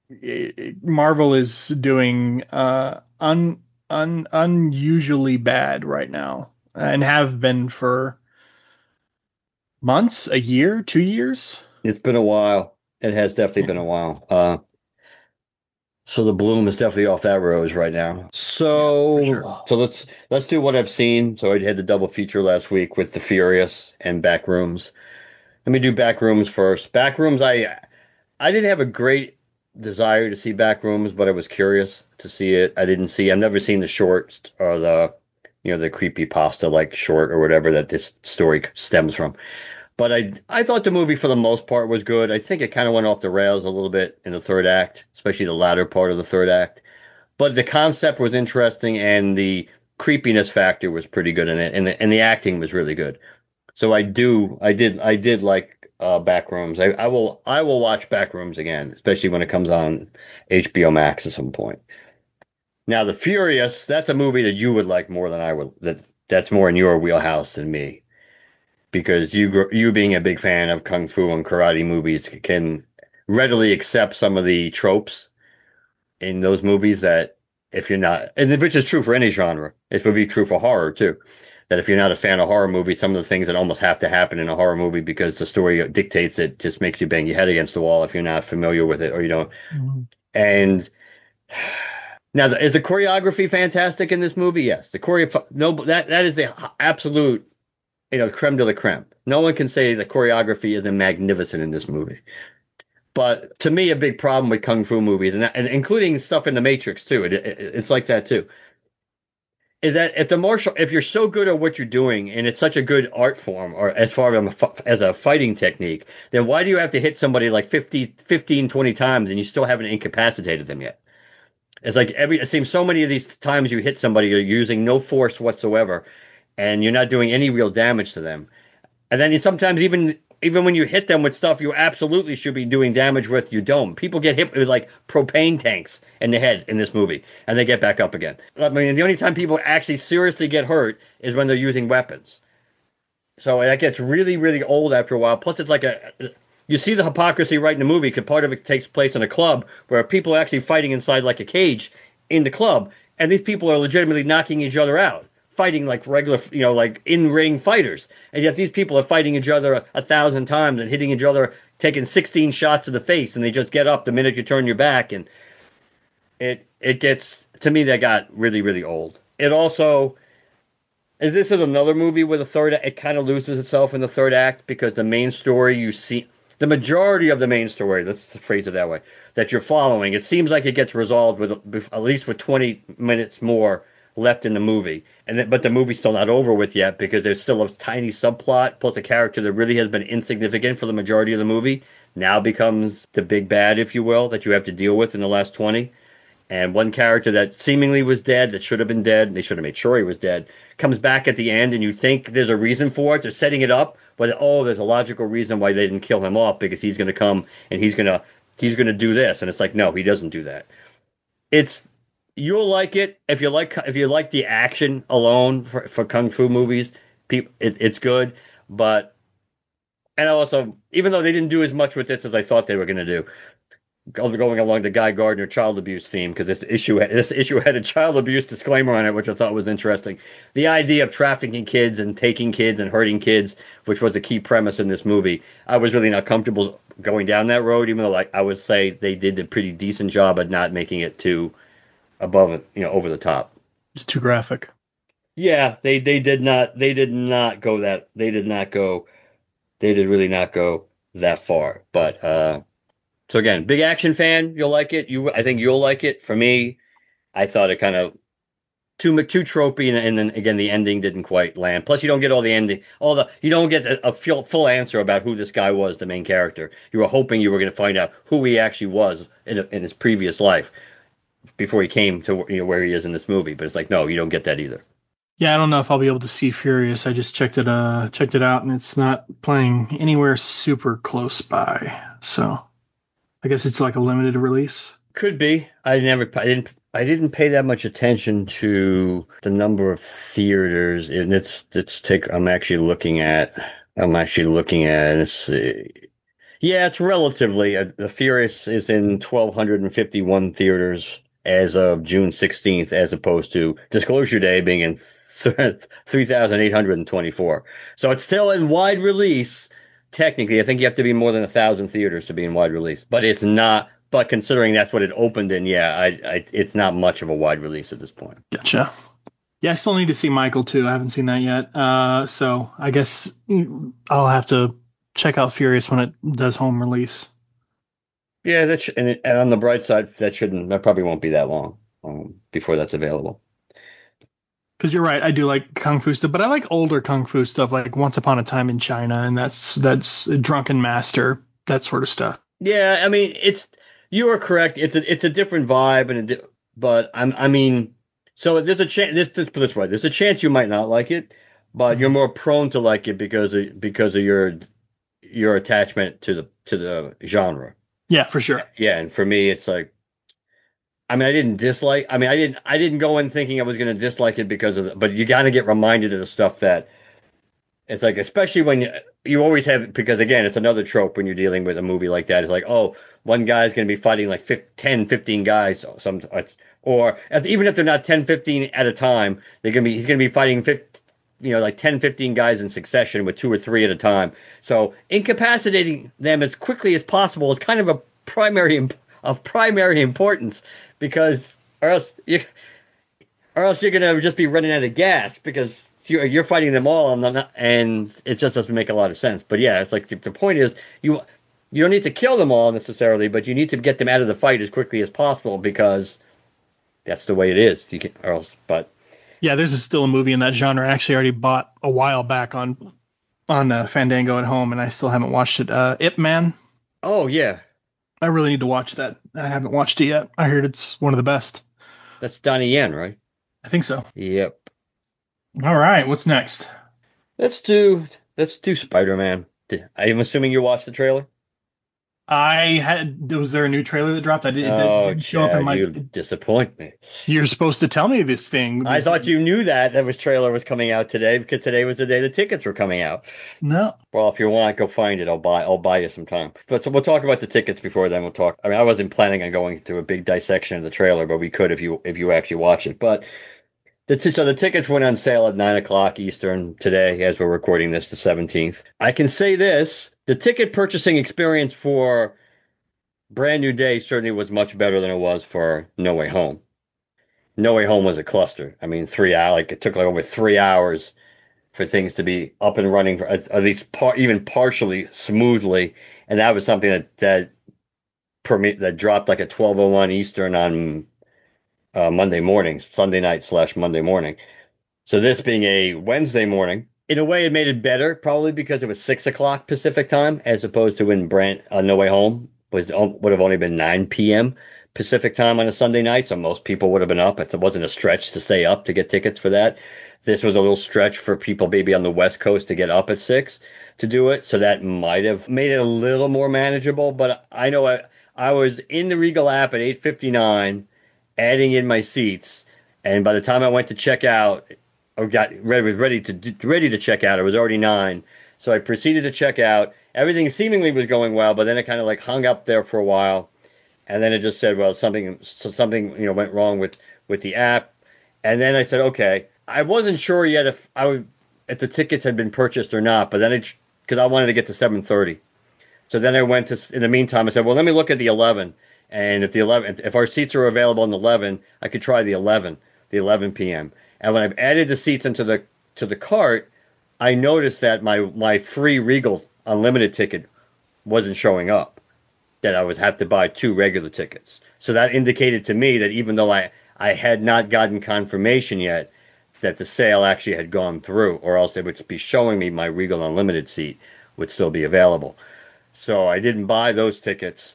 Marvel is doing uh, un, un unusually bad right now, and have been for months, a year, two years.
It's been a while. It has definitely been a while. Uh, so the bloom is definitely off that rose right now. So,
yeah, sure.
so let's let's do what I've seen. So I had the double feature last week with The Furious and Backrooms. Let me do Backrooms first. Backrooms, I I didn't have a great desire to see Backrooms, but I was curious to see it. I didn't see. I've never seen the short or the you know the creepy pasta like short or whatever that this story stems from. But I I thought the movie for the most part was good. I think it kind of went off the rails a little bit in the third act, especially the latter part of the third act. But the concept was interesting, and the creepiness factor was pretty good in it, and the, and the acting was really good. So I do I did I did like uh, Backrooms. I, I will I will watch Backrooms again, especially when it comes on H B O Max at some point. Now The Furious, that's a movie that you would like more than I would. That that's more in your wheelhouse than me, because you you being a big fan of kung fu and karate movies can readily accept some of the tropes in those movies that if you're not, and which is true for any genre, it would be true for horror too. That if you're not a fan of horror movies, some of the things that almost have to happen in a horror movie because the story dictates it just makes you bang your head against the wall if you're not familiar with it or you don't. Mm-hmm. And now, is the choreography fantastic in this movie? Yes, the choreo no that that is the absolute you know creme de la creme. No one can say the choreography isn't magnificent in this movie. But to me, a big problem with kung fu movies, and, and including stuff in The Matrix too, it, it, it's like that too, is that if the martial, if you're so good at what you're doing and it's such a good art form, or as far as a, as a fighting technique, then why do you have to hit somebody like fifty, fifteen, twenty times and you still haven't incapacitated them yet? It's like every, it seems so many of these times you hit somebody, you're using no force whatsoever, and you're not doing any real damage to them. And then you sometimes even even when you hit them with stuff you absolutely should be doing damage with, you don't. People get hit with like propane tanks in the head in this movie, and they get back up again. I mean, the only time people actually seriously get hurt is when they're using weapons. So that gets really, really old after a while. Plus, it's like a you see the hypocrisy right in the movie because part of it takes place in a club where people are actually fighting inside like a cage in the club, and these people are legitimately knocking each other out, fighting like regular, you know, like in-ring fighters. And yet these people are fighting each other a, a thousand times and hitting each other, taking sixteen shots to the face, and they just get up the minute you turn your back. And it it gets, to me, that got really, really old. It also, as this is another movie where the third, it kind of loses itself in the third act because the main story you see, the majority of the main story, let's phrase it that way, that you're following, it seems like it gets resolved with at least with twenty minutes more left in the movie. And then, but the movie's still not over with yet because there's still a tiny subplot plus a character that really has been insignificant for the majority of the movie now becomes the big bad, if you will, that you have to deal with in the last twenty. And one character that seemingly was dead, that should have been dead, and they should have made sure he was dead, comes back at the end, and you think there's a reason for it. They're setting it up, but oh, there's a logical reason why they didn't kill him off because he's going to come and he's going to he's going to do this, and it's like no, he doesn't do that. It's you'll like it if you like if you like the action alone for, for kung fu movies. People, it, it's good, but and also even though they didn't do as much with this as I thought they were going to do. Going along the Guy Gardner child abuse theme because this issue this issue had a child abuse disclaimer on it, which I thought was interesting. The idea of trafficking kids and taking kids and hurting kids, which was the key premise in this movie, I was really not comfortable going down that road, even though like I would say they did a pretty decent job at not making it too above it, you know, over the top.
It's too graphic.
Yeah, they they did not they did not go that they did not go they did really not go that far, but uh. So again, big action fan, you'll like it. You, I think you'll like it. For me, I thought it kind of too too tropey, and, and then again, the ending didn't quite land. Plus, you don't get all the ending, all the you don't get a, a full, full answer about who this guy was, the main character. You were hoping you were going to find out who he actually was in, a, in his previous life before he came to you know where he is in this movie. But it's like, no, you don't get that either.
Yeah, I don't know if I'll be able to see Furious. I just checked it uh checked it out, and it's not playing anywhere super close by. So. I guess it's like a limited release.
Could be. I never. I didn't. I didn't pay that much attention to the number of theaters. And it's. It's take. I'm actually looking at. I'm actually looking at. It's. Yeah, it's relatively. Uh, the Furious is in one thousand two hundred fifty-one theaters as of June sixteenth, as opposed to Disclosure Day being in three thousand eight hundred twenty-four. So it's still in wide release. Technically, I think you have to be more than a thousand theaters to be in wide release, but it's not. But considering that's what it opened in, yeah, I, I, it's not much of a wide release at this point.
Gotcha. Yeah, I still need to see Michael too. I haven't seen that yet. Uh, so I guess I'll have to check out Furious when it does home release.
Yeah, that sh- and, it, and on the bright side, that shouldn't. That probably won't be that long um, before that's available.
Because you're right, I do like kung fu stuff, but I like older kung fu stuff, like Once Upon a Time in China, and that's that's Drunken Master, that sort of stuff.
Yeah, I mean, it's you are correct. It's a it's a different vibe, and a di- but I'm I mean, so there's a chance. This this put this way, there's a chance you might not like it, but mm-hmm. you're more prone to like it because of because of your your attachment to the to the genre.
Yeah, for sure.
Yeah, and for me, it's like. I mean, I didn't dislike. I mean, I didn't. I didn't go in thinking I was going to dislike it because of. The, but you got to get reminded of the stuff that. It's like, especially when you, you always have, because again, it's another trope when you're dealing with a movie like that. It's like, oh, one guy's going to be fighting like ten, fifteen guys, some, or even if they're not ten, fifteen at a time, they're going to be. He's going to be fighting fifteen, you know, like ten, fifteen guys in succession with two or three at a time. So incapacitating them as quickly as possible is kind of a primary of primary importance. Because or else you, or else you're gonna just be running out of gas because you're, you're fighting them all and not, and it just doesn't make a lot of sense. But yeah, it's like the, the point is you you don't need to kill them all necessarily, but you need to get them out of the fight as quickly as possible because that's the way it is. You can, or else, but
yeah, there's a, still a movie in that genre I actually already bought a while back on on uh, Fandango at home, and I still haven't watched it. Uh, Ip Man.
Oh yeah.
I really need to watch that. I haven't watched it yet. I heard it's one of the best.
That's Donnie Yen, right?
I think so.
Yep.
All right. What's next?
Let's do let's do Spider-Man. I'm assuming you watched the trailer.
I had. Was there a new trailer that dropped? I did,
oh,
it didn't show up in my.
You disappoint me.
You're supposed to tell me this thing.
I thought you knew that that was trailer was coming out today because today was the day the tickets were coming out.
No.
Well, if you want, go find it. I'll buy. I'll buy you some time. But so we'll talk about the tickets before then. We'll talk. I mean, I wasn't planning on going to a big dissection of the trailer, but we could if you if you actually watch it. But the t- so the tickets went on sale at nine o'clock Eastern today, as we're recording this, the seventeenth. I can say this: the ticket purchasing experience for Brand New Day certainly was much better than it was for No Way Home. No Way Home was a cluster. I mean, three hours. Like it took like over three hours for things to be up and running, for, at, at least par, even partially smoothly, and that was something that that, that dropped like at twelve oh one Eastern on uh, Monday morning, Sunday night slash Monday morning. So this being a Wednesday morning, in a way it made it better, probably because it was six o'clock Pacific time, as opposed to when Brent on No Way Home was would have only been nine p.m. Pacific time on a Sunday night. So most people would have been up. It wasn't a stretch to stay up to get tickets for that. This was a little stretch for people maybe on the West Coast to get up at six to do it. So that might have made it a little more manageable. But I know I, I was in the Regal app at eight fifty-nine, adding in my seats. And by the time I went to check out, or got ready, ready to ready to check out, it was already nine. So I proceeded to check out. Everything seemingly was going well, but then it kind of like hung up there for a while. And then it just said, well, something so something you know went wrong with, with the app. And then I said, okay. I wasn't sure yet if I would, if the tickets had been purchased or not, but then it, because I wanted to get to seven thirty. So then I went to, in the meantime, I said, well, let me look at the eleven. And if the eleven, if our seats are available on the eleven, I could try the eleven, the eleven p.m. And when I've added the seats into the to the cart, I noticed that my my free Regal Unlimited ticket wasn't showing up. That I would have to buy two regular tickets. So that indicated to me that even though I, I had not gotten confirmation yet that the sale actually had gone through, or else it would be showing me my Regal Unlimited seat would still be available. So I didn't buy those tickets.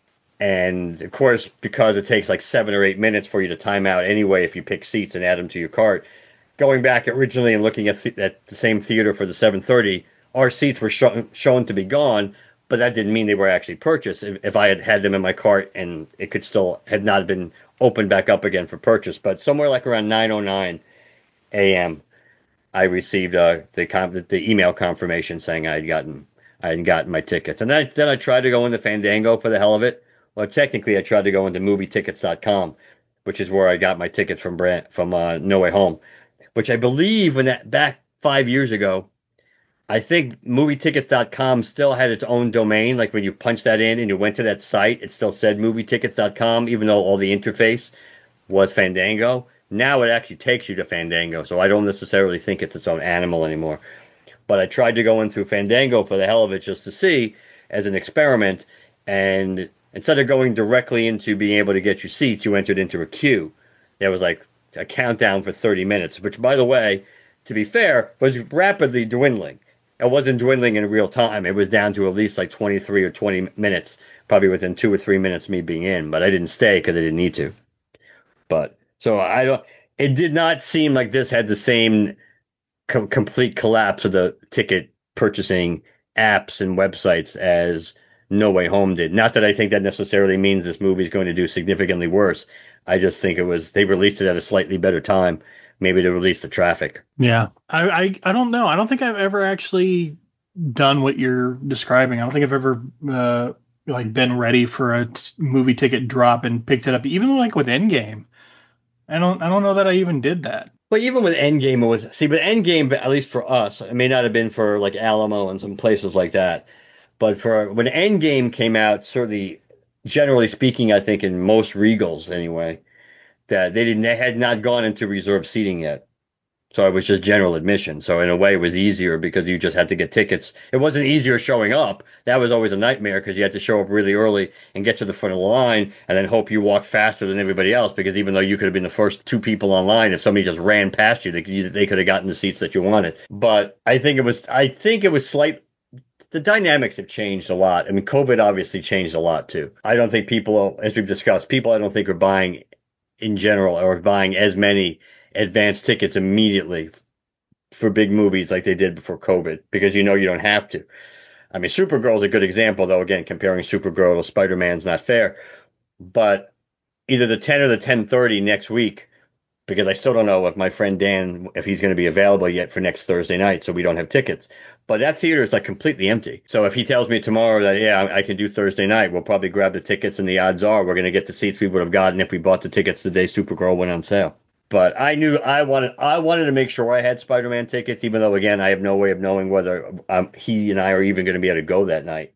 And of course, because it takes like seven or eight minutes for you to time out anyway if you pick seats and add them to your cart, going back originally and looking at, th- at the same theater for the seven thirty, our seats were show- shown to be gone, but that didn't mean they were actually purchased. If, if I had had them in my cart and it could still had not been opened back up again for purchase. But somewhere like around nine oh nine a.m., I received uh, the, com- the email confirmation saying I had gotten I had gotten my tickets. And then I, then I tried to go into Fandango for the hell of it. Well, technically, I tried to go into movie tickets dot com, which is where I got my tickets from Brand, from uh, No Way Home, which I believe when that back five years ago, I think movie tickets dot com still had its own domain. Like when you punch that in and you went to that site, it still said movie tickets dot com, even though all the interface was Fandango. Now it actually takes you to Fandango, so I don't necessarily think it's its own animal anymore. But I tried to go in through Fandango for the hell of it just to see as an experiment, and instead of going directly into being able to get your seats, you entered into a queue. There was like a countdown for thirty minutes, which, by the way, to be fair, was rapidly dwindling. It wasn't dwindling in real time. It was down to at least like twenty-three or twenty minutes, probably within two or three minutes of me being in, but I didn't stay because I didn't need to. But so I don't. It did not seem like this had the same com- complete collapse of the ticket purchasing apps and websites as No Way Home did. Not that I think that necessarily means this movie is going to do significantly worse. I just think it was they released it at a slightly better time, maybe to release the traffic.
Yeah, I, I I don't know. I don't think I've ever actually done what you're describing. I don't think I've ever uh, like been ready for a t- movie ticket drop and picked it up. Even like with Endgame, I don't I don't know that I even did that.
But even with Endgame, it was see, but Endgame, at least for us, it may not have been for like Alamo and some places like that. But for when Endgame came out, certainly, generally speaking, I think in most Regals anyway, that they didn't they had not gone into reserved seating yet. So it was just general admission. So in a way, it was easier because you just had to get tickets. It wasn't easier showing up. That was always a nightmare because you had to show up really early and get to the front of the line and then hope you walked faster than everybody else. Because even though you could have been the first two people online, if somebody just ran past you, they could, they could have gotten the seats that you wanted. But I think it was I think it was slight. The dynamics have changed a lot. I mean, COVID obviously changed a lot too. I don't think people, as we've discussed, people I don't think are buying in general or buying as many advance tickets immediately for big movies like they did before COVID because you know you don't have to. I mean, Supergirl is a good example, though. Again, comparing Supergirl to Spider-Man is not fair. But either the ten or the ten thirty next week, because I still don't know if my friend Dan, if he's going to be available yet for next Thursday night, so we don't have tickets. But that theater is like completely empty. So if he tells me tomorrow that, yeah, I can do Thursday night, we'll probably grab the tickets, and the odds are we're going to get the seats we would have gotten if we bought the tickets the day Supergirl went on sale. But I knew I wanted I wanted to make sure I had Spider-Man tickets, even though, again, I have no way of knowing whether um, he and I are even going to be able to go that night.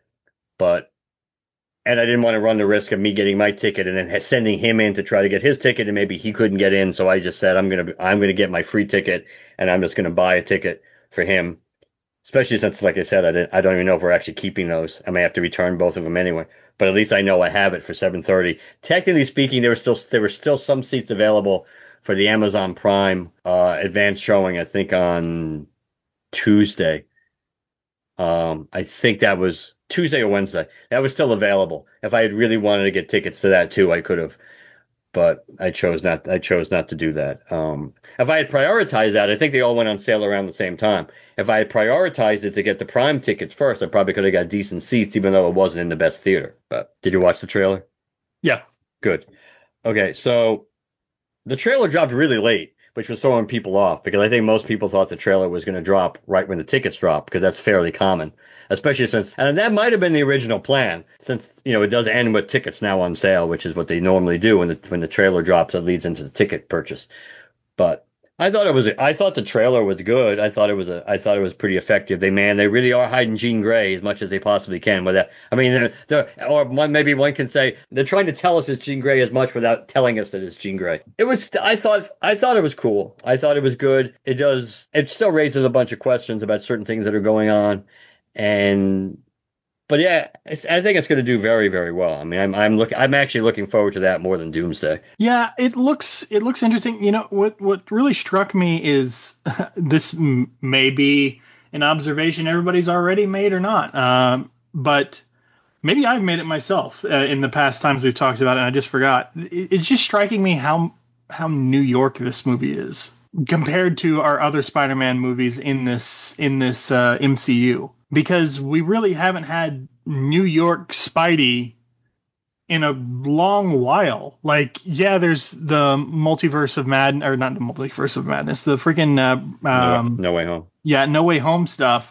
But and I didn't want to run the risk of me getting my ticket and then sending him in to try to get his ticket, and maybe he couldn't get in. So I just said I'm gonna I'm gonna get my free ticket, and I'm just gonna buy a ticket for him, Especially since, like I said, I didn't, I don't even know if we're actually keeping those. I may have to return both of them anyway. But at least I know I have it for seven thirty. Technically speaking, there were still there were still some seats available for the Amazon Prime uh, advanced showing. I think on Tuesday. Um, I think that was Tuesday or Wednesday. That was still available. If I had really wanted to get tickets to that too, I could have. But I chose not. I chose not to do that. Um, if I had prioritized that, I think they all went on sale around the same time. If I had prioritized it to get the Prime tickets first, I probably could have got decent seats, even though it wasn't in the best theater. But did you watch the trailer?
Yeah.
Good. Okay, so the trailer dropped really late, which was throwing people off because I think most people thought the trailer was going to drop right when the tickets drop because that's fairly common, especially since, and that might have been the original plan since, you know, it does end with tickets now on sale, which is what they normally do when the, when the trailer drops, it leads into the ticket purchase. But I thought it was, I thought the trailer was good. I thought it was a, I thought it was pretty effective. They, man, they really are hiding Jean Grey as much as they possibly can with that. I mean, they're, they're, or one, maybe one can say they're trying to tell us it's Jean Grey as much without telling us that it's Jean Grey. It was, I thought, I thought it was cool. I thought it was good. It does, it still raises a bunch of questions about certain things that are going on. And, but yeah, it's, I think it's going to do very, very well. I mean, I'm, I'm look, I'm actually looking forward to that more than Doomsday.
Yeah, it looks it looks interesting. You know what what really struck me is this m- may be an observation everybody's already made or not, um, but maybe I've made it myself uh, in the past times we've talked about it. And I just forgot. It, it's just striking me how how New York this movie is compared to our other Spider-Man movies in this in this uh, M C U, because we really haven't had New York Spidey in a long while. Like, yeah, there's the multiverse of madness, or not the multiverse of madness, the freaking uh, um,
no, no Way Home.
Yeah, No Way Home stuff.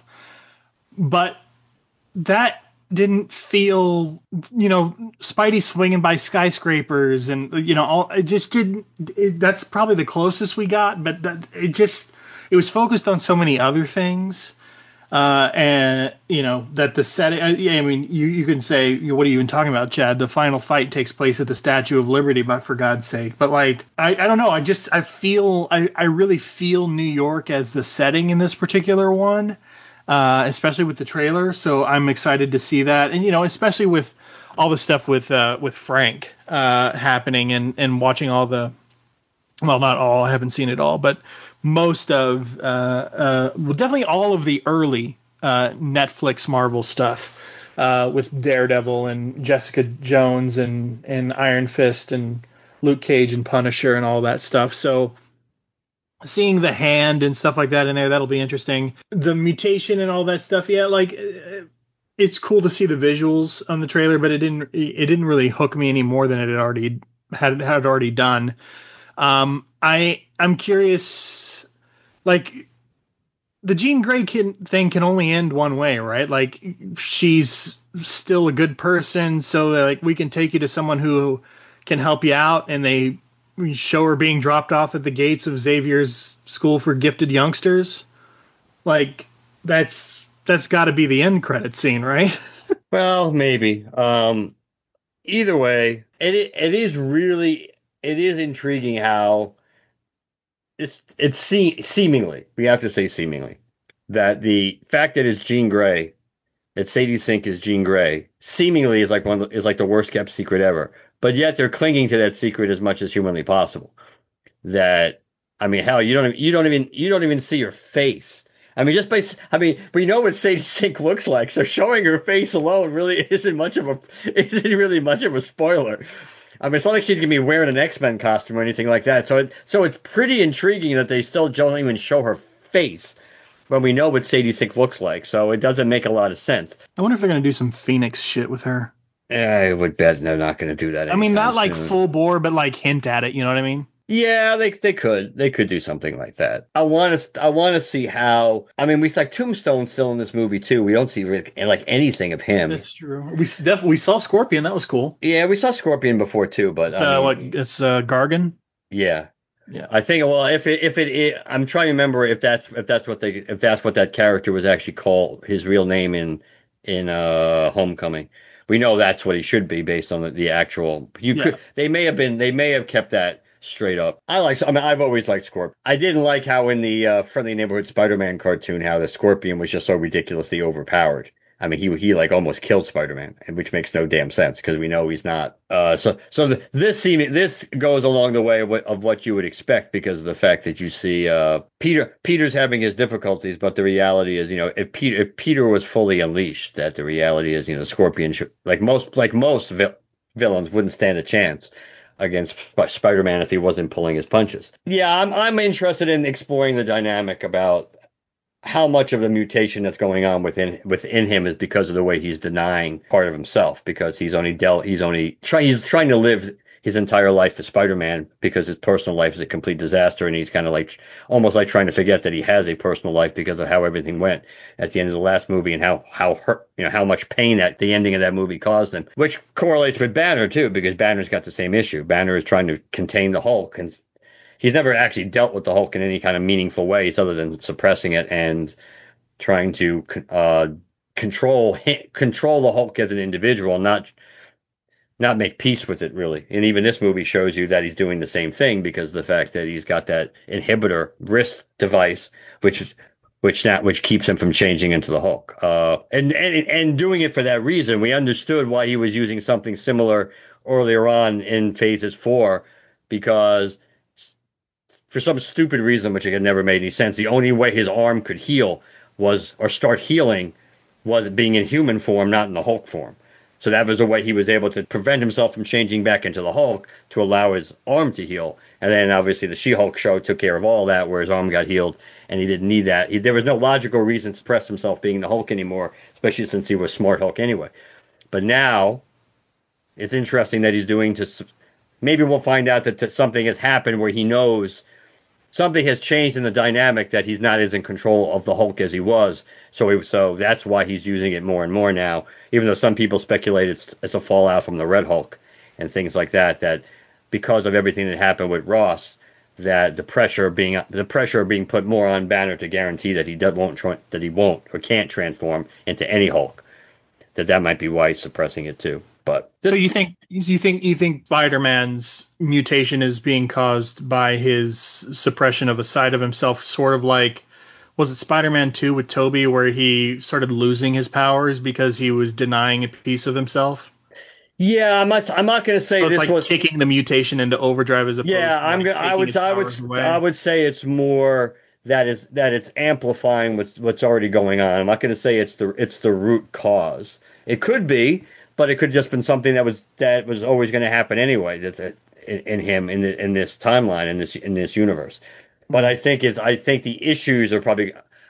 But that didn't feel, you know, Spidey swinging by skyscrapers and, you know, all it just didn't. It, that's probably the closest we got, but that it just it was focused on so many other things. Uh, and you know that the setting. Uh, yeah, I mean, you, you can say, you know, what are you even talking about, Chad? The final fight takes place at the Statue of Liberty, but for God's sake. But like, I, I don't know. I just I feel I, I really feel New York as the setting in this particular one, uh, especially with the trailer. So I'm excited to see that, and you know, especially with all the stuff with uh, with Frank uh, happening and and watching all the. Well, not all. I haven't seen it all, but most of, uh, uh, well, definitely all of the early uh, Netflix Marvel stuff uh, with Daredevil and Jessica Jones and, and Iron Fist and Luke Cage and Punisher and all that stuff. So seeing the Hand and stuff like that in there, that'll be interesting. The mutation and all that stuff, yeah, like it's cool to see the visuals on the trailer, but it didn't it didn't really hook me any more than it had already had had already done. Um, I I'm curious, like the Jean Grey can, thing can only end one way, right? Like she's still a good person, so like we can take you to someone who can help you out, and they show her being dropped off at the gates of Xavier's School for Gifted Youngsters. Like that's that's got to be the end credit scene, right?
Well, maybe. Um, either way, it it is really. It is intriguing how it's it's se- seemingly, we have to say seemingly, that the fact that it's Jean Grey, that Sadie Sink is Jean Grey, seemingly is like one of the, is like the worst kept secret ever. But yet they're clinging to that secret as much as humanly possible. That, I mean, hell, you don't you don't even you don't even see her face. I mean, just by I mean, we know what Sadie Sink looks like, so showing her face alone really isn't much of a isn't really much of a spoiler. I mean, it's not like she's gonna be wearing an X-Men costume or anything like that. So, it, so it's pretty intriguing that they still don't even show her face when we know what Sadie Sink looks like. So it doesn't make a lot of sense.
I wonder if they're gonna do some Phoenix shit with her.
I would bet they're not gonna do that.
I mean, not like
soon.
full bore, but like hint at it. You know what I mean?
Yeah, they they could they could do something like that. I want to I want to see how. I mean, we like Tombstone still in this movie too. We don't see like anything of him.
That's true. We definitely we saw Scorpion. That was cool.
Yeah, we saw Scorpion before too, but
It's,
I
uh,
mean,
what it's uh, Gargan.
Yeah,
yeah.
I think. Well, if it if it, it I'm trying to remember if that's if that's what they if that's what that character was actually called, his real name in in uh Homecoming. We know that's what he should be based on the, the actual. You
yeah.
could they may have been they may have kept that straight up. I like. I mean, I've always liked Scorpion. I didn't like how in the uh, Friendly Neighborhood Spider-Man cartoon, how the Scorpion was just so ridiculously overpowered. I mean, he he like almost killed Spider-Man, and which makes no damn sense because we know he's not. Uh, so so the, this seem this goes along the way of what, of what you would expect because of the fact that you see uh, Peter Peter's having his difficulties, but the reality is, you know, if Peter if Peter was fully unleashed, that the reality is, you know, the Scorpion should, like most like most vi- villains wouldn't stand a chance against Sp- Spider-Man if he wasn't pulling his punches. Yeah, I'm I'm interested in exploring the dynamic about how much of the mutation that's going on within within him is because of the way he's denying part of himself, because he's only dealt he's only try, he's trying to live his entire life as Spider-Man because his personal life is a complete disaster, and he's kind of like almost like trying to forget that he has a personal life because of how everything went at the end of the last movie and how how hurt, you know, how much pain that the ending of that movie caused him, which correlates with Banner too, because Banner's got the same issue. Banner is trying to contain the Hulk, and he's never actually dealt with the Hulk in any kind of meaningful ways other than suppressing it and trying to uh, control control the Hulk as an individual, not not make peace with it really. And even this movie shows you that he's doing the same thing because of the fact that he's got that inhibitor wrist device, which which not which keeps him from changing into the Hulk. Uh, and and and doing it for that reason, we understood why he was using something similar earlier on in Phases Four, because for some stupid reason, which had never made any sense, the only way his arm could heal was, or start healing, was being in human form, not in the Hulk form. So that was the way he was able to prevent himself from changing back into the Hulk to allow his arm to heal. And then obviously the She-Hulk show took care of all that, where his arm got healed, and he didn't need that. He, there was no logical reason to suppress himself being the Hulk anymore, especially since he was Smart Hulk anyway. But now it's interesting that he's doing to. Maybe we'll find out that something has happened where he knows something has changed in the dynamic, that he's not as in control of the Hulk as he was. So he, so that's why he's using it more and more now, even though some people speculate it's, it's a fallout from the Red Hulk and things like that, that because of everything that happened with Ross, that the pressure being the pressure being put more on Banner to guarantee that he does, won't that he won't or can't transform into any Hulk, that that might be why he's suppressing it too. But
so you think you think you think Spider-Man's mutation is being caused by his suppression of a side of himself, sort of like, was it Spider-Man two with Tobey, where he started losing his powers because he was denying a piece of himself?
Yeah, I'm not. I'm not going to say
so it's
this
like
was
kicking the mutation into overdrive as opposed
yeah,
to
I'm
like
gonna. I would. I would.
away.
I would say it's more that is that it's amplifying what's what's already going on. I'm not going to say it's the it's the root cause. It could be, but it could just been something that was that was always going to happen anyway. That, that in, in him in the, in this timeline in this in this universe. But I think is I think the issues are probably.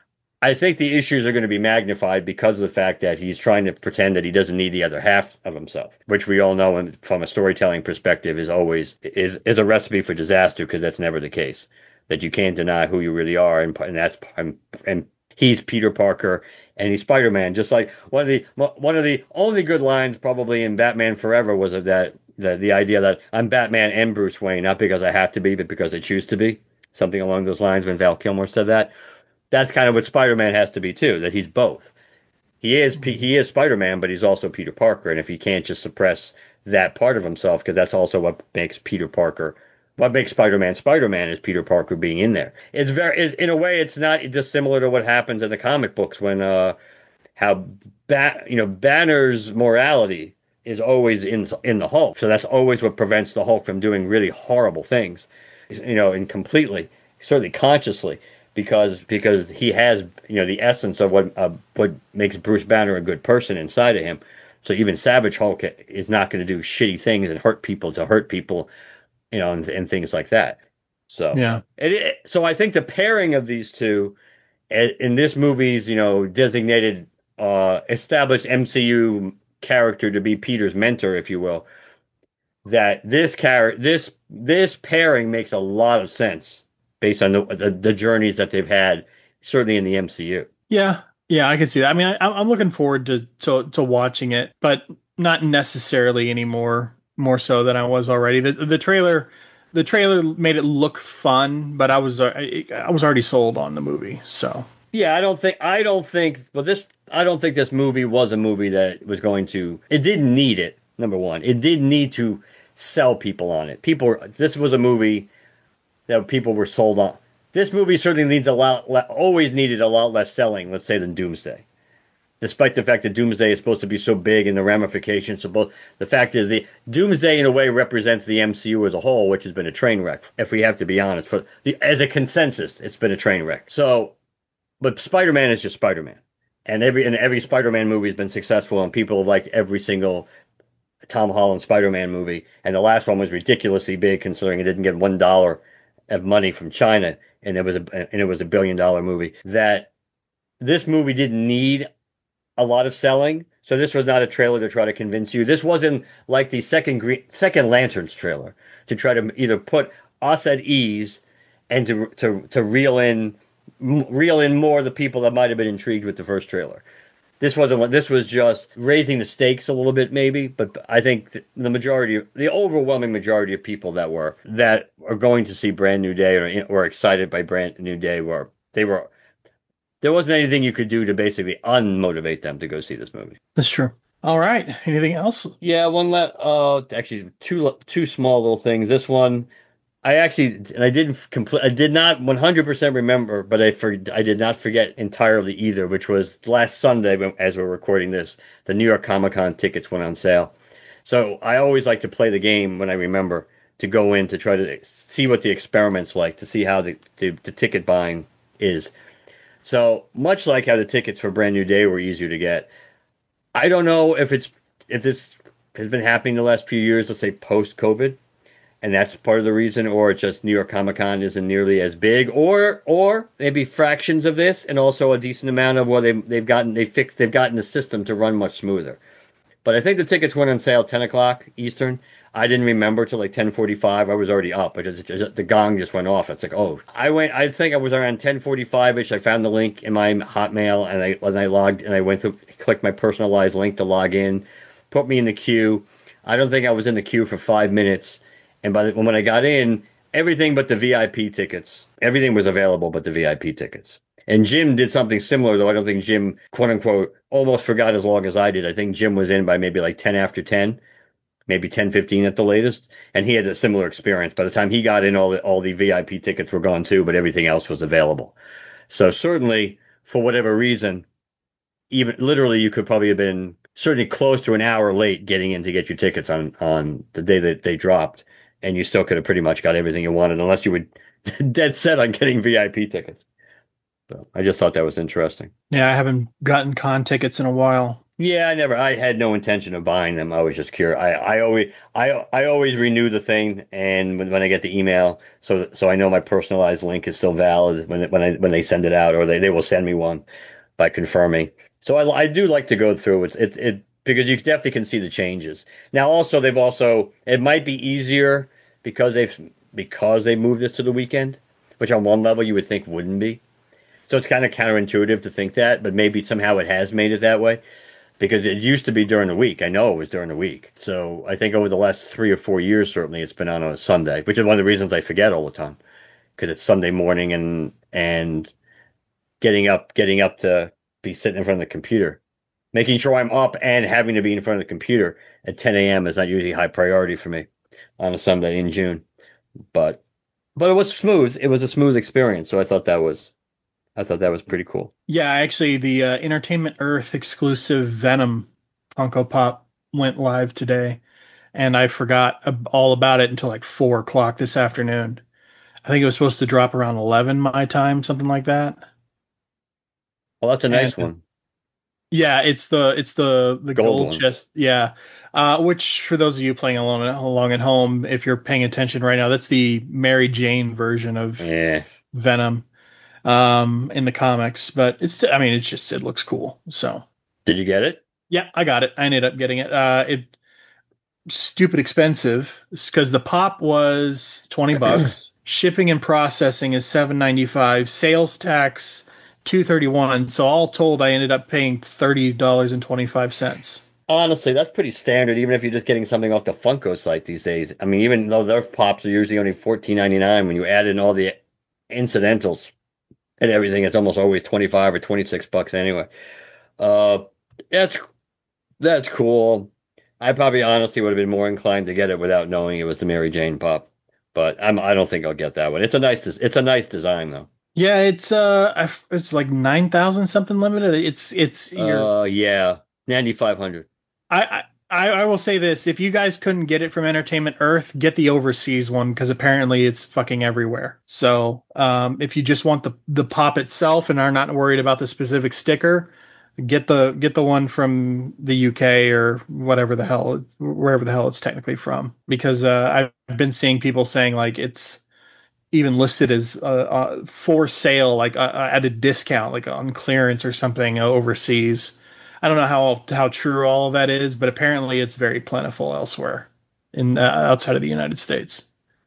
I think the issues are going to be magnified because of the fact that he's trying to pretend that he doesn't need the other half of himself, which we all know, and from a storytelling perspective, is always is is a recipe for disaster, because that's never the case. That you can't deny who you really are, and and that's and, and he's Peter Parker and he's Spider-Man. Just like one of the one of the only good lines probably in Batman Forever was of that the the idea that I'm Batman and Bruce Wayne, not because I have to be, but because I choose to be. Something along those lines when Val Kilmer said that. That's kind of what Spider-Man has to be too, that he's both. He is he is Spider-Man, but he's also Peter Parker, and if he can't just suppress that part of himself, because that's also what makes Peter Parker, what makes Spider-Man Spider-Man is Peter Parker being in there. It's very, in a way, it's not dissimilar to what happens in the comic books when uh how Bat you know Banner's morality is always in in the Hulk, so that's always what prevents the Hulk from doing really horrible things, you know, and completely, certainly consciously. Because because he has, you know, the essence of what uh, what makes Bruce Banner a good person inside of him. So even Savage Hulk is not going to do shitty things and hurt people to hurt people, you know, and, and things like that. So
yeah,
it, it, so I think the pairing of these two in this movie's, you know, designated uh, established M C U character to be Peter's mentor, if you will, that this char- this this pairing makes a lot of sense based on the, the the journeys that they've had, certainly in the M C U.
Yeah, yeah, I can see that. I mean, I, I'm looking forward to, to to watching it, but not necessarily anymore. More so than I was already. The the trailer, the trailer made it look fun, but I was I, I was already sold on the movie. So
yeah, I don't think I don't think, but this I don't think this movie was a movie that was going to. It didn't need it. Number one, it didn't need to sell people on it. People, this was a movie that people were sold on. This movie certainly needs a lot, always needed a lot less selling, let's say, than Doomsday. Despite the fact that Doomsday is supposed to be so big and the ramifications of both, the fact is the Doomsday in a way represents the M C U as a whole, which has been a train wreck. If we have to be honest, for the as a consensus, it's been a train wreck. So, but Spider-Man is just Spider-Man, and every and every Spider-Man movie has been successful, and people have liked every single Tom Holland Spider-Man movie. And the last one was ridiculously big, considering it didn't get one dollar of money from China, and it was a and it was a billion dollar movie. That this movie didn't need a lot of selling, so this was not a trailer to try to convince you. This wasn't like the second Green, second Lanterns trailer to try to either put us at ease and to to to reel in reel in more the people that might have been intrigued with the first trailer. This wasn't. This was just raising the stakes a little bit, maybe. But I think the majority, the overwhelming majority of people that were that are going to see Brand New Day or or excited by Brand New Day were they were. There wasn't anything you could do to basically unmotivate them to go see this movie.
That's true. All right. Anything else?
Yeah, one let uh actually two two small little things. This one I actually and I didn't complete I did not one hundred percent remember, but I for, I did not forget entirely either, which was last Sunday when, as we're recording this, the New York Comic-Con tickets went on sale. So I always like to play the game when I remember to go in to try to see what the experiment's like, to see how the the, the ticket buying is. So much like how the tickets for Brand New Day were easier to get, I don't know if it's if this has been happening the last few years, let's say post-COVID, and that's part of the reason, or it's just New York Comic-Con isn't nearly as big, or or maybe fractions of this, and also a decent amount of well they they've gotten they fixed they've gotten the system to run much smoother. But I think the tickets went on sale ten o'clock Eastern. I didn't remember till like ten forty-five. I was already up. I just, just, the gong just went off. It's like, oh, I went. I think I was around ten forty-five ish. I found the link in my Hotmail, and I when I logged and I went through, clicked my personalized link to log in, put me in the queue. I don't think I was in the queue for five minutes. And by the, when I got in, everything but the V I P tickets, everything was available but the V I P tickets. And Jim did something similar, though I don't think Jim, quote unquote, almost forgot as long as I did. I think Jim was in by maybe like ten after ten, maybe ten fifteen at the latest. And he had a similar experience. By the time he got in, all the, all the V I P tickets were gone too, but everything else was available. So certainly, for whatever reason, even literally you could probably have been certainly close to an hour late getting in to get your tickets on, on the day that they dropped. And you still could have pretty much got everything you wanted, unless you were dead set on getting V I P tickets. So I just thought that was interesting.
Yeah, I haven't gotten con tickets in a while.
Yeah, I never. I had no intention of buying them. I was just curious. I, I always, I, I always renew the thing, and when, when I get the email, so so I know my personalized link is still valid when when I when they send it out, or they, they will send me one by confirming. So I, I do like to go through it. It it because you definitely can see the changes. Now also they've also it might be easier because they've because they moved this to the weekend, which on one level you would think wouldn't be. So it's kind of counterintuitive to think that, but maybe somehow it has made it that way because it used to be during the week. I know it was during the week. So I think over the last three or four years, certainly it's been on a Sunday, which is one of the reasons I forget all the time because it's Sunday morning and and getting up, getting up to be sitting in front of the computer, making sure I'm up and having to be in front of the computer at ten a.m. is not usually high priority for me on a Sunday in June. But but it was smooth. It was a smooth experience. So I thought that was. I thought that was pretty cool.
Yeah, actually, the uh, Entertainment Earth exclusive Venom Funko Pop went live today, and I forgot all about it until like four o'clock this afternoon. I think it was supposed to drop around eleven my time, something like that.
Well, that's a nice
and,
one.
Yeah, it's the it's the the gold, gold chest. Yeah, uh, which for those of you playing along along at home, if you're paying attention right now, that's the Mary Jane version of
yeah.
Venom. Um, in the comics, but it's, I mean, it's just, it looks cool. So.
Did you get it?
Yeah, I got it. I ended up getting it. Uh, it stupid expensive because the pop was twenty bucks. Shipping and processing is seven ninety-five. Sales tax two thirty-one. So all told, I ended up paying thirty dollars and twenty-five cents.
Honestly, that's pretty standard, even if you're just getting something off the Funko site these days. I mean, even though their pops are usually only fourteen ninety-nine, when you add in all the incidentals and everything, it's almost always twenty-five or twenty-six bucks anyway. Uh, that's that's cool. I probably honestly would have been more inclined to get it without knowing it was the Mary Jane pop. But I'm I don't think I'll get that one. It's a nice des- it's a nice design though.
Yeah, it's uh, I f- it's like nine thousand something limited. It's it's your
Uh yeah, ninety-five hundred.
I, I I will say this: if you guys couldn't get it from Entertainment Earth, get the overseas one because apparently it's fucking everywhere. So um, if you just want the the pop itself and are not worried about the specific sticker, get the get the one from the U K or whatever the hell wherever the hell it's technically from. Because uh, I've been seeing people saying like it's even listed as uh, uh, for sale, like uh, uh, at a discount, like on clearance or something overseas. I don't know how how true all of that is, but apparently it's very plentiful elsewhere in uh, outside of the United States.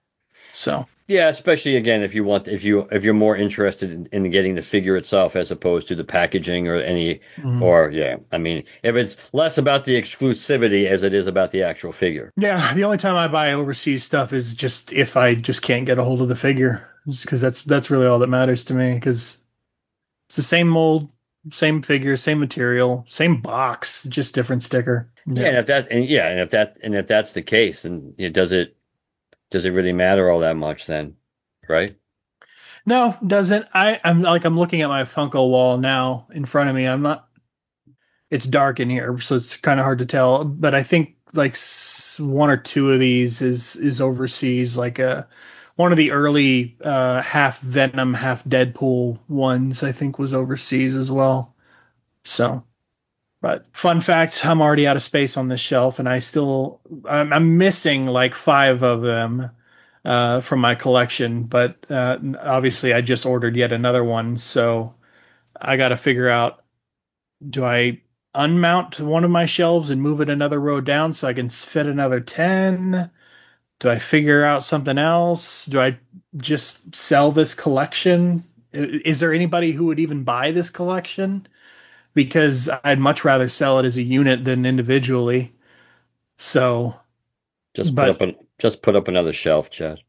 So
Yeah, especially again if you want if you if you're more interested in, in getting the figure itself as opposed to the packaging or any
mm.
or yeah, I mean if it's less about the exclusivity as it is about the actual figure.
Yeah, the only time I buy overseas stuff is just if I just can't get a hold of the figure, because that's that's really all that matters to me. Because it's the same mold, same figure, same material, same box, just different sticker.
Yeah,
Yeah.
and if that and yeah, and if that and if that's the case, then it does it does it really matter all that much then, right?
No, doesn't. I I'm like I'm looking at my Funko wall now in front of me. I'm not. It's dark in here, so it's kind of hard to tell. But I think like s- one or two of these is is overseas. Like a one of the early uh, half Venom, half Deadpool ones, I think was overseas as well. So, but fun fact, I'm already out of space on this shelf, and I still I'm, I'm missing like five of them uh, from my collection. But uh, obviously, I just ordered yet another one, so I got to figure out, do I unmount one of my shelves and move it another row down so I can fit another ten? Do I figure out something else? Do I just sell this collection? Is there anybody who would even buy this collection? Because I'd much rather sell it as a unit than individually. So,
Just put up
but
an just put up another shelf, Chad.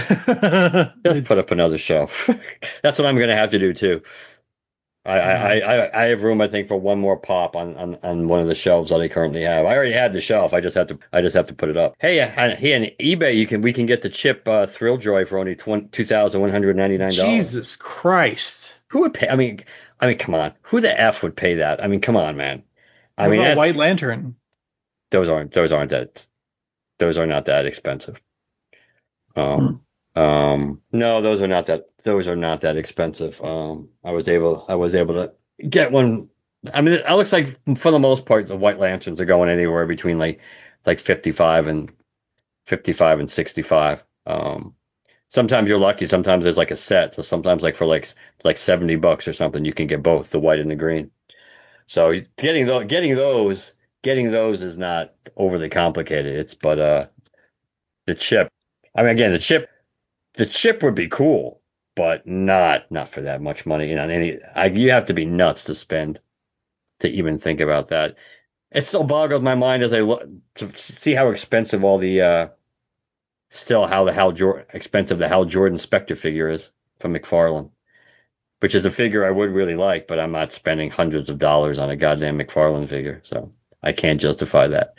Just put
it's
up another shelf. That's what I'm gonna have to do too. I, I,
yeah.
I, I have room, I think, for one more pop on, on, on one of the shelves that I currently have. I already had the shelf. I just have to I just have to put it up. Hey, uh, hey, on eBay, you can we can get the chip uh, Thrill Joy for only two thousand one hundred ninety-nine dollars.
Jesus Christ.
Who would pay? I mean, I mean, come on. Who the F would pay that? I mean, come on, man. I
What
mean,
about
that's
White Lantern?
those aren't those aren't that those are not that expensive.
Hmm.
Um, um, no, those are not that those are not that expensive. Um, I was able I was able to get one. I mean, it looks like for the most part, the White Lanterns are going anywhere between like like fifty-five and fifty-five and sixty-five. Um, sometimes you're lucky. Sometimes there's like a set. So sometimes like for like like seventy bucks or something, you can get both the white and the green. So getting those getting those getting those is not overly complicated. It's but uh the chip. I mean, again, the chip the chip would be cool, but not not for that much money. You know, any I, you have to be nuts to spend to even think about that. It still boggles my mind as I look to see how expensive all the uh still how the Hal Jordan expensive the Hal Jordan Spectre figure is from McFarlane, which is a figure I would really like, but I'm not spending hundreds of dollars on a goddamn McFarlane figure, so I can't justify that.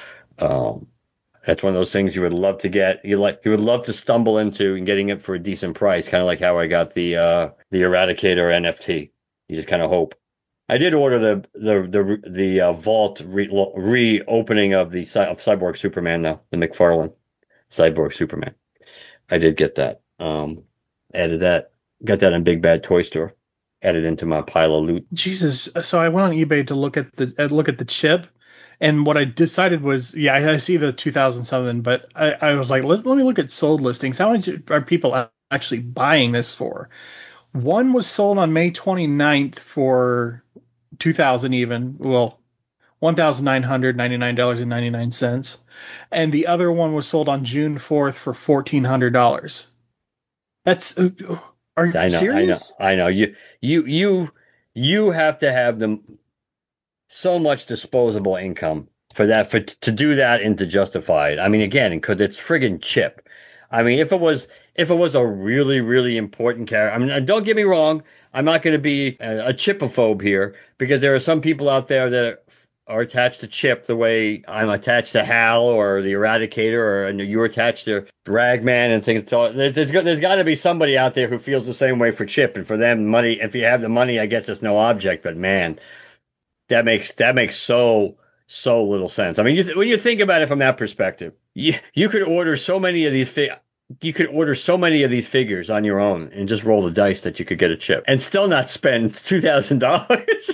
Um, That's one of those things you would love to get. You like you would love to stumble into and getting it for a decent price, kind of like how I got the uh the Eradicator N F T. You just kind of hope. I did order the the the the uh, vault re- reopening of the of Cyborg Superman though, the McFarlane Cyborg Superman. I did get that. Um, added that. Got that in Big Bad Toy Store. Added into my pile of loot.
Jesus. So I went on eBay to look at the uh, look at the chip, and what I decided was, yeah, I, I see the two thousand something, but I, I was like, let, let me look at sold listings. How much are people a- actually buying this for? One was sold on May twenty-ninth for two thousand even, well, one thousand nine hundred ninety-nine dollars and ninety-nine cents, and the other one was sold on June fourth for fourteen hundred dollars. That's uh, are you
I know, I know,
serious?
I know. You, you, you, you have to have them so much disposable income for that, for to do that and to justify it. I mean, again, because it's friggin' Chip. I mean, if it was, if it was a really, really important character, I mean, don't get me wrong. I'm not going to be a, a chipophobe here because there are some people out there that are attached to Chip the way I'm attached to Hal or the Eradicator, or and you're attached to Ragman and things. So there's there's, there's got to be somebody out there who feels the same way for Chip, and for them, money. If you have the money, I guess it's no object. But man, that makes that makes so so little sense. I mean, you th- when you think about it from that perspective, you you could order so many of these fi- you could order so many of these figures on your own and just roll the dice that you could get a Chip and still not spend two thousand dollars.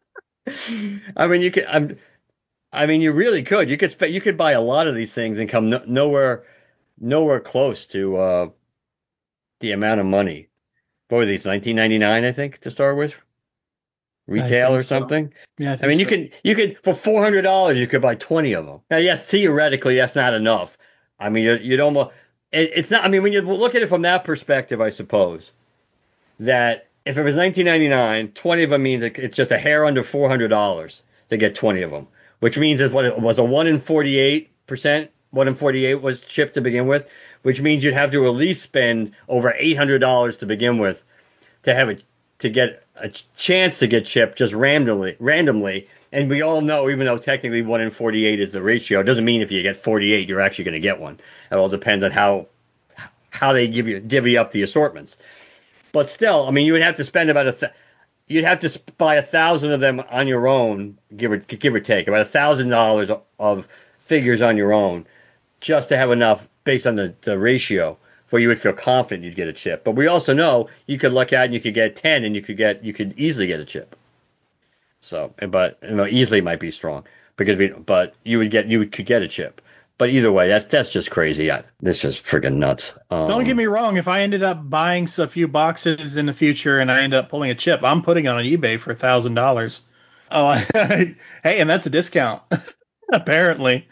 I mean, you could. I'm, I mean, you really could. You could spend. You could buy a lot of these things and come no, nowhere, nowhere close to uh, the amount of money. What were these? nineteen ninety-nine, I think, to start with, retail or
so.
something.
Yeah, I,
I mean,
so.
you could. You could for four hundred dollars, you could buy twenty of them. Now, yes, theoretically, that's not enough. I mean, you'd, you'd almost. It, it's not. I mean, when you look at it from that perspective, I suppose that if it was nineteen ninety-nine, twenty of them means it's just a hair under four hundred dollars to get twenty of them, which means it's what it was a one in forty-eight percent, one in forty-eight was Chip to begin with, which means you'd have to at least spend over eight hundred dollars to begin with to have a to get a chance to get Chip just randomly randomly. And we all know, even though technically one in forty-eight is the ratio, it doesn't mean if you get forty-eight you're actually going to get one. It all depends on how how they give you divvy up the assortments. But still, I mean, you would have to spend about a th- you'd have to buy a thousand of them on your own, give or give or take, about a thousand dollars of figures on your own, just to have enough based on the, the ratio where you would feel confident you'd get a Chip. But we also know you could look at and you could get ten, and you could get you could easily get a Chip. So, but you know, easily might be strong because we, but you would get you could get a Chip. But either way, that's that's just crazy. I, that's just friggin' nuts. Um,
Don't get me wrong. If I ended up buying a few boxes in the future and I end up pulling a Chip, I'm putting it on eBay for a thousand dollars. Oh, hey, and that's a discount, apparently.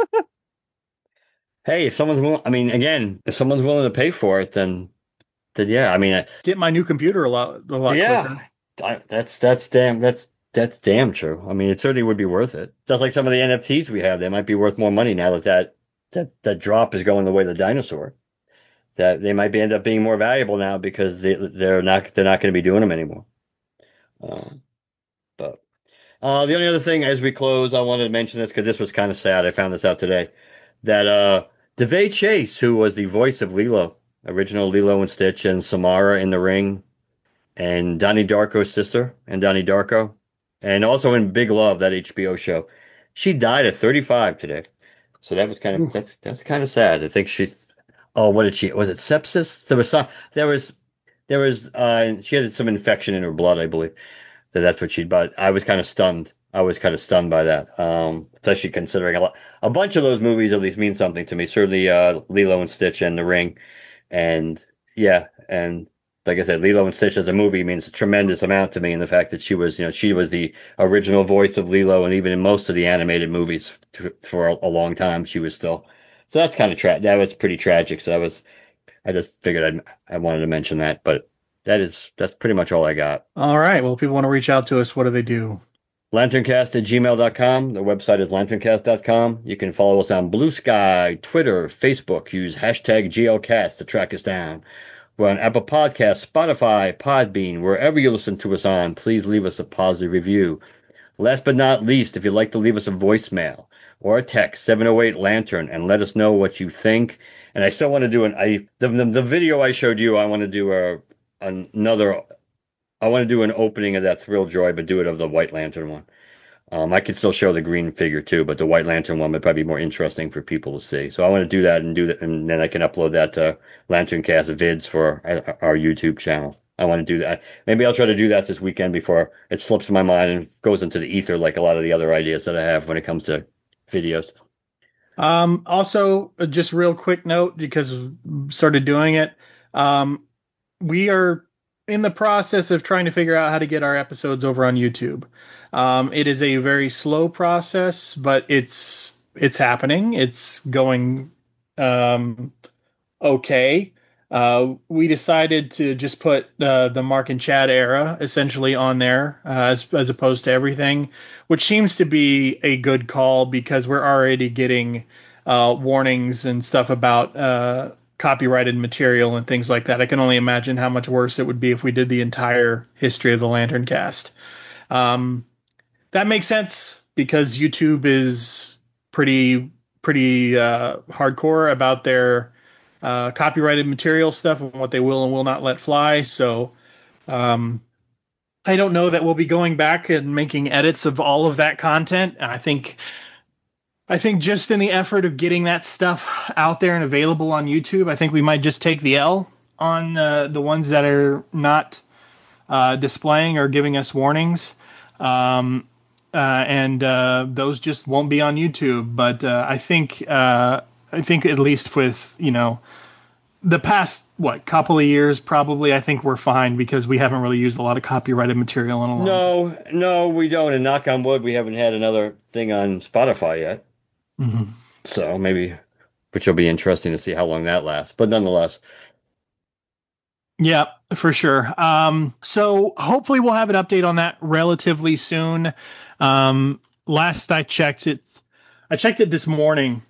Hey, if someone's willing, I mean, again, if someone's willing to pay for it, then, then yeah, I mean,
Get my new computer a lot, a lot
yeah,
quicker.
I, that's that's damn that's that's damn true. I mean, it certainly would be worth it. Just like some of the N F Ts we have, they might be worth more money now that that that, that drop is going the way of the dinosaur. That they might be end up being more valuable now because they they're not they're not going to be doing them anymore. Um, but uh, the only other thing as we close, I wanted to mention this because this was kind of sad. I found this out today that uh, DeVay Chase, who was the voice of Lilo, original Lilo and Stitch, and Samara in The Ring, and Donnie Darko's sister, and Donnie Darko, and also in Big Love, that H B O show, she died at thirty-five today. So that was kind of that's that's kind of sad. I think she. Oh, what did she? Was it sepsis? There was some. There was there was. Uh, she had some infection in her blood, I believe. That that's what she. But I was kind of stunned. I was kind of stunned by that, um, especially considering a lot, a bunch of those movies at least mean something to me. Certainly, uh, Lilo and Stitch and The Ring, and yeah, and like I said, Lilo and Stitch as a movie means a tremendous amount to me. And the fact that she was, you know, she was the original voice of Lilo, and even in most of the animated movies to, for a, a long time, she was still. So that's kind of tra- that was pretty tragic. So that was, I just figured I I wanted to mention that, but that is that's pretty much all I got.
All right. Well, if people want to reach out to us, what do they do?
Lanterncast at gmail dot com. The website is lanterncast dot com. You can follow us on Blue Sky, Twitter, Facebook. Use hashtag G L cast to track us down. We're on Apple Podcasts, Spotify, Podbean, wherever you listen to us on. Please leave us a positive review. Last but not least, if you'd like to leave us a voicemail or a text, seven oh eight Lantern, and let us know what you think. And I still want to do an I the, the, the video I showed you. I want to do a another. I want to do an opening of that Thrill Joy, but do it of the White Lantern one. Um, I could still show the green figure too, but the White Lantern one would probably be more interesting for people to see. So I want to do that and do that, and then I can upload that to Lanterncast vids for our, our YouTube channel. I want to do that. Maybe I'll try to do that this weekend before it slips my mind and goes into the ether like a lot of the other ideas that I have when it comes to videos.
Um, also, uh, just real quick note, because we started doing it. Um, we are in the process of trying to figure out how to get our episodes over on YouTube. Um, it is a very slow process, but it's it's happening. It's going um, okay. Uh, we decided to just put uh, the Mark and Chad era essentially on there uh, as as opposed to everything, which seems to be a good call because we're already getting uh, warnings and stuff about uh, copyrighted material and things like that. I can only imagine how much worse it would be if we did the entire history of the Lantern Cast. Um, that makes sense because YouTube is pretty pretty uh, hardcore about their uh, copyrighted material stuff and what they will and will not let fly. So um, I don't know that we'll be going back and making edits of all of that content. I think I think just in the effort of getting that stuff out there and available on YouTube, I think we might just take the L on uh, the ones that are not uh, displaying or giving us warnings. Um, uh, and uh, those just won't be on YouTube. But uh, I think uh, I think at least with, you know, the past, what, couple of years, probably, I think we're fine because we haven't really used a lot of copyrighted material in a long time.
No, no, we don't. And knock on wood, we haven't had another thing on Spotify yet.
Mm-hmm.
So maybe, which will be interesting to see how long that lasts. But nonetheless.
Yeah, for sure. Um, so hopefully we'll have an update on that relatively soon. Um, last I checked it, I checked it this morning,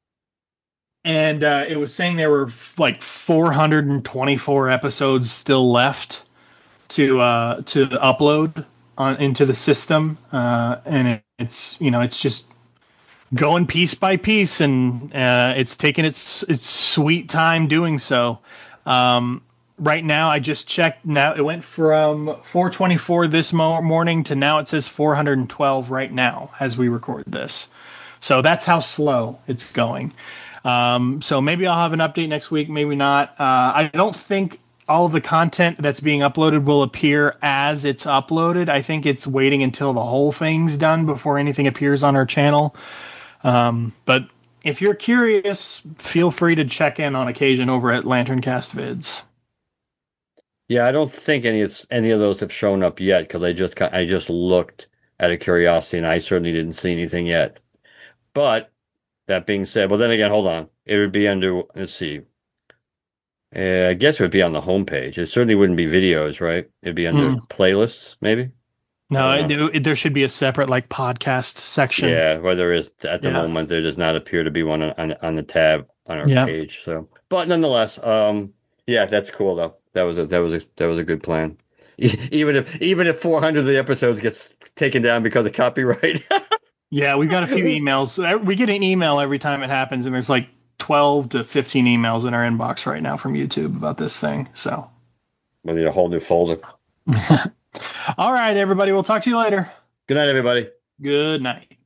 and uh, it was saying there were like four hundred twenty-four episodes still left to uh, to upload on into the system, uh, and it, it's you know it's just going piece by piece, and uh, it's taking its its sweet time doing so. Um, right now, I just checked. Now it went from four twenty-four this mo- morning to now it says four hundred twelve right now as we record this. So that's how slow it's going. Um, so maybe I'll have an update next week, maybe not. Uh, I don't think all of the content that's being uploaded will appear as it's uploaded. I think it's waiting until the whole thing's done before anything appears on our channel. Um, but if you're curious, feel free to check in on occasion over at LanternCast Vids.
Yeah, I don't think any of any of those have shown up yet because I just I just looked out of curiosity and I certainly didn't see anything yet. But that being said, well then again, hold on. It would be under, let's see. Uh, I guess it would be on the homepage. It certainly wouldn't be videos, right? It'd be under
Mm.
playlists, maybe.
No, it, there should be a separate like podcast section.
Yeah, where there is at the
Yeah.
moment, there does not appear to be one on on, on the tab on our
Yeah.
page. So, but nonetheless, um, yeah, that's cool though. That was a that was a that was a good plan. Even if even if four hundred of the episodes gets taken down because of copyright.
Yeah, we've got a few emails. We get an email every time it happens, and there's like twelve to fifteen emails in our inbox right now from YouTube about this thing. So
We'll need a whole new folder.
All right, everybody. We'll talk to you later.
Good night, everybody.
Good night.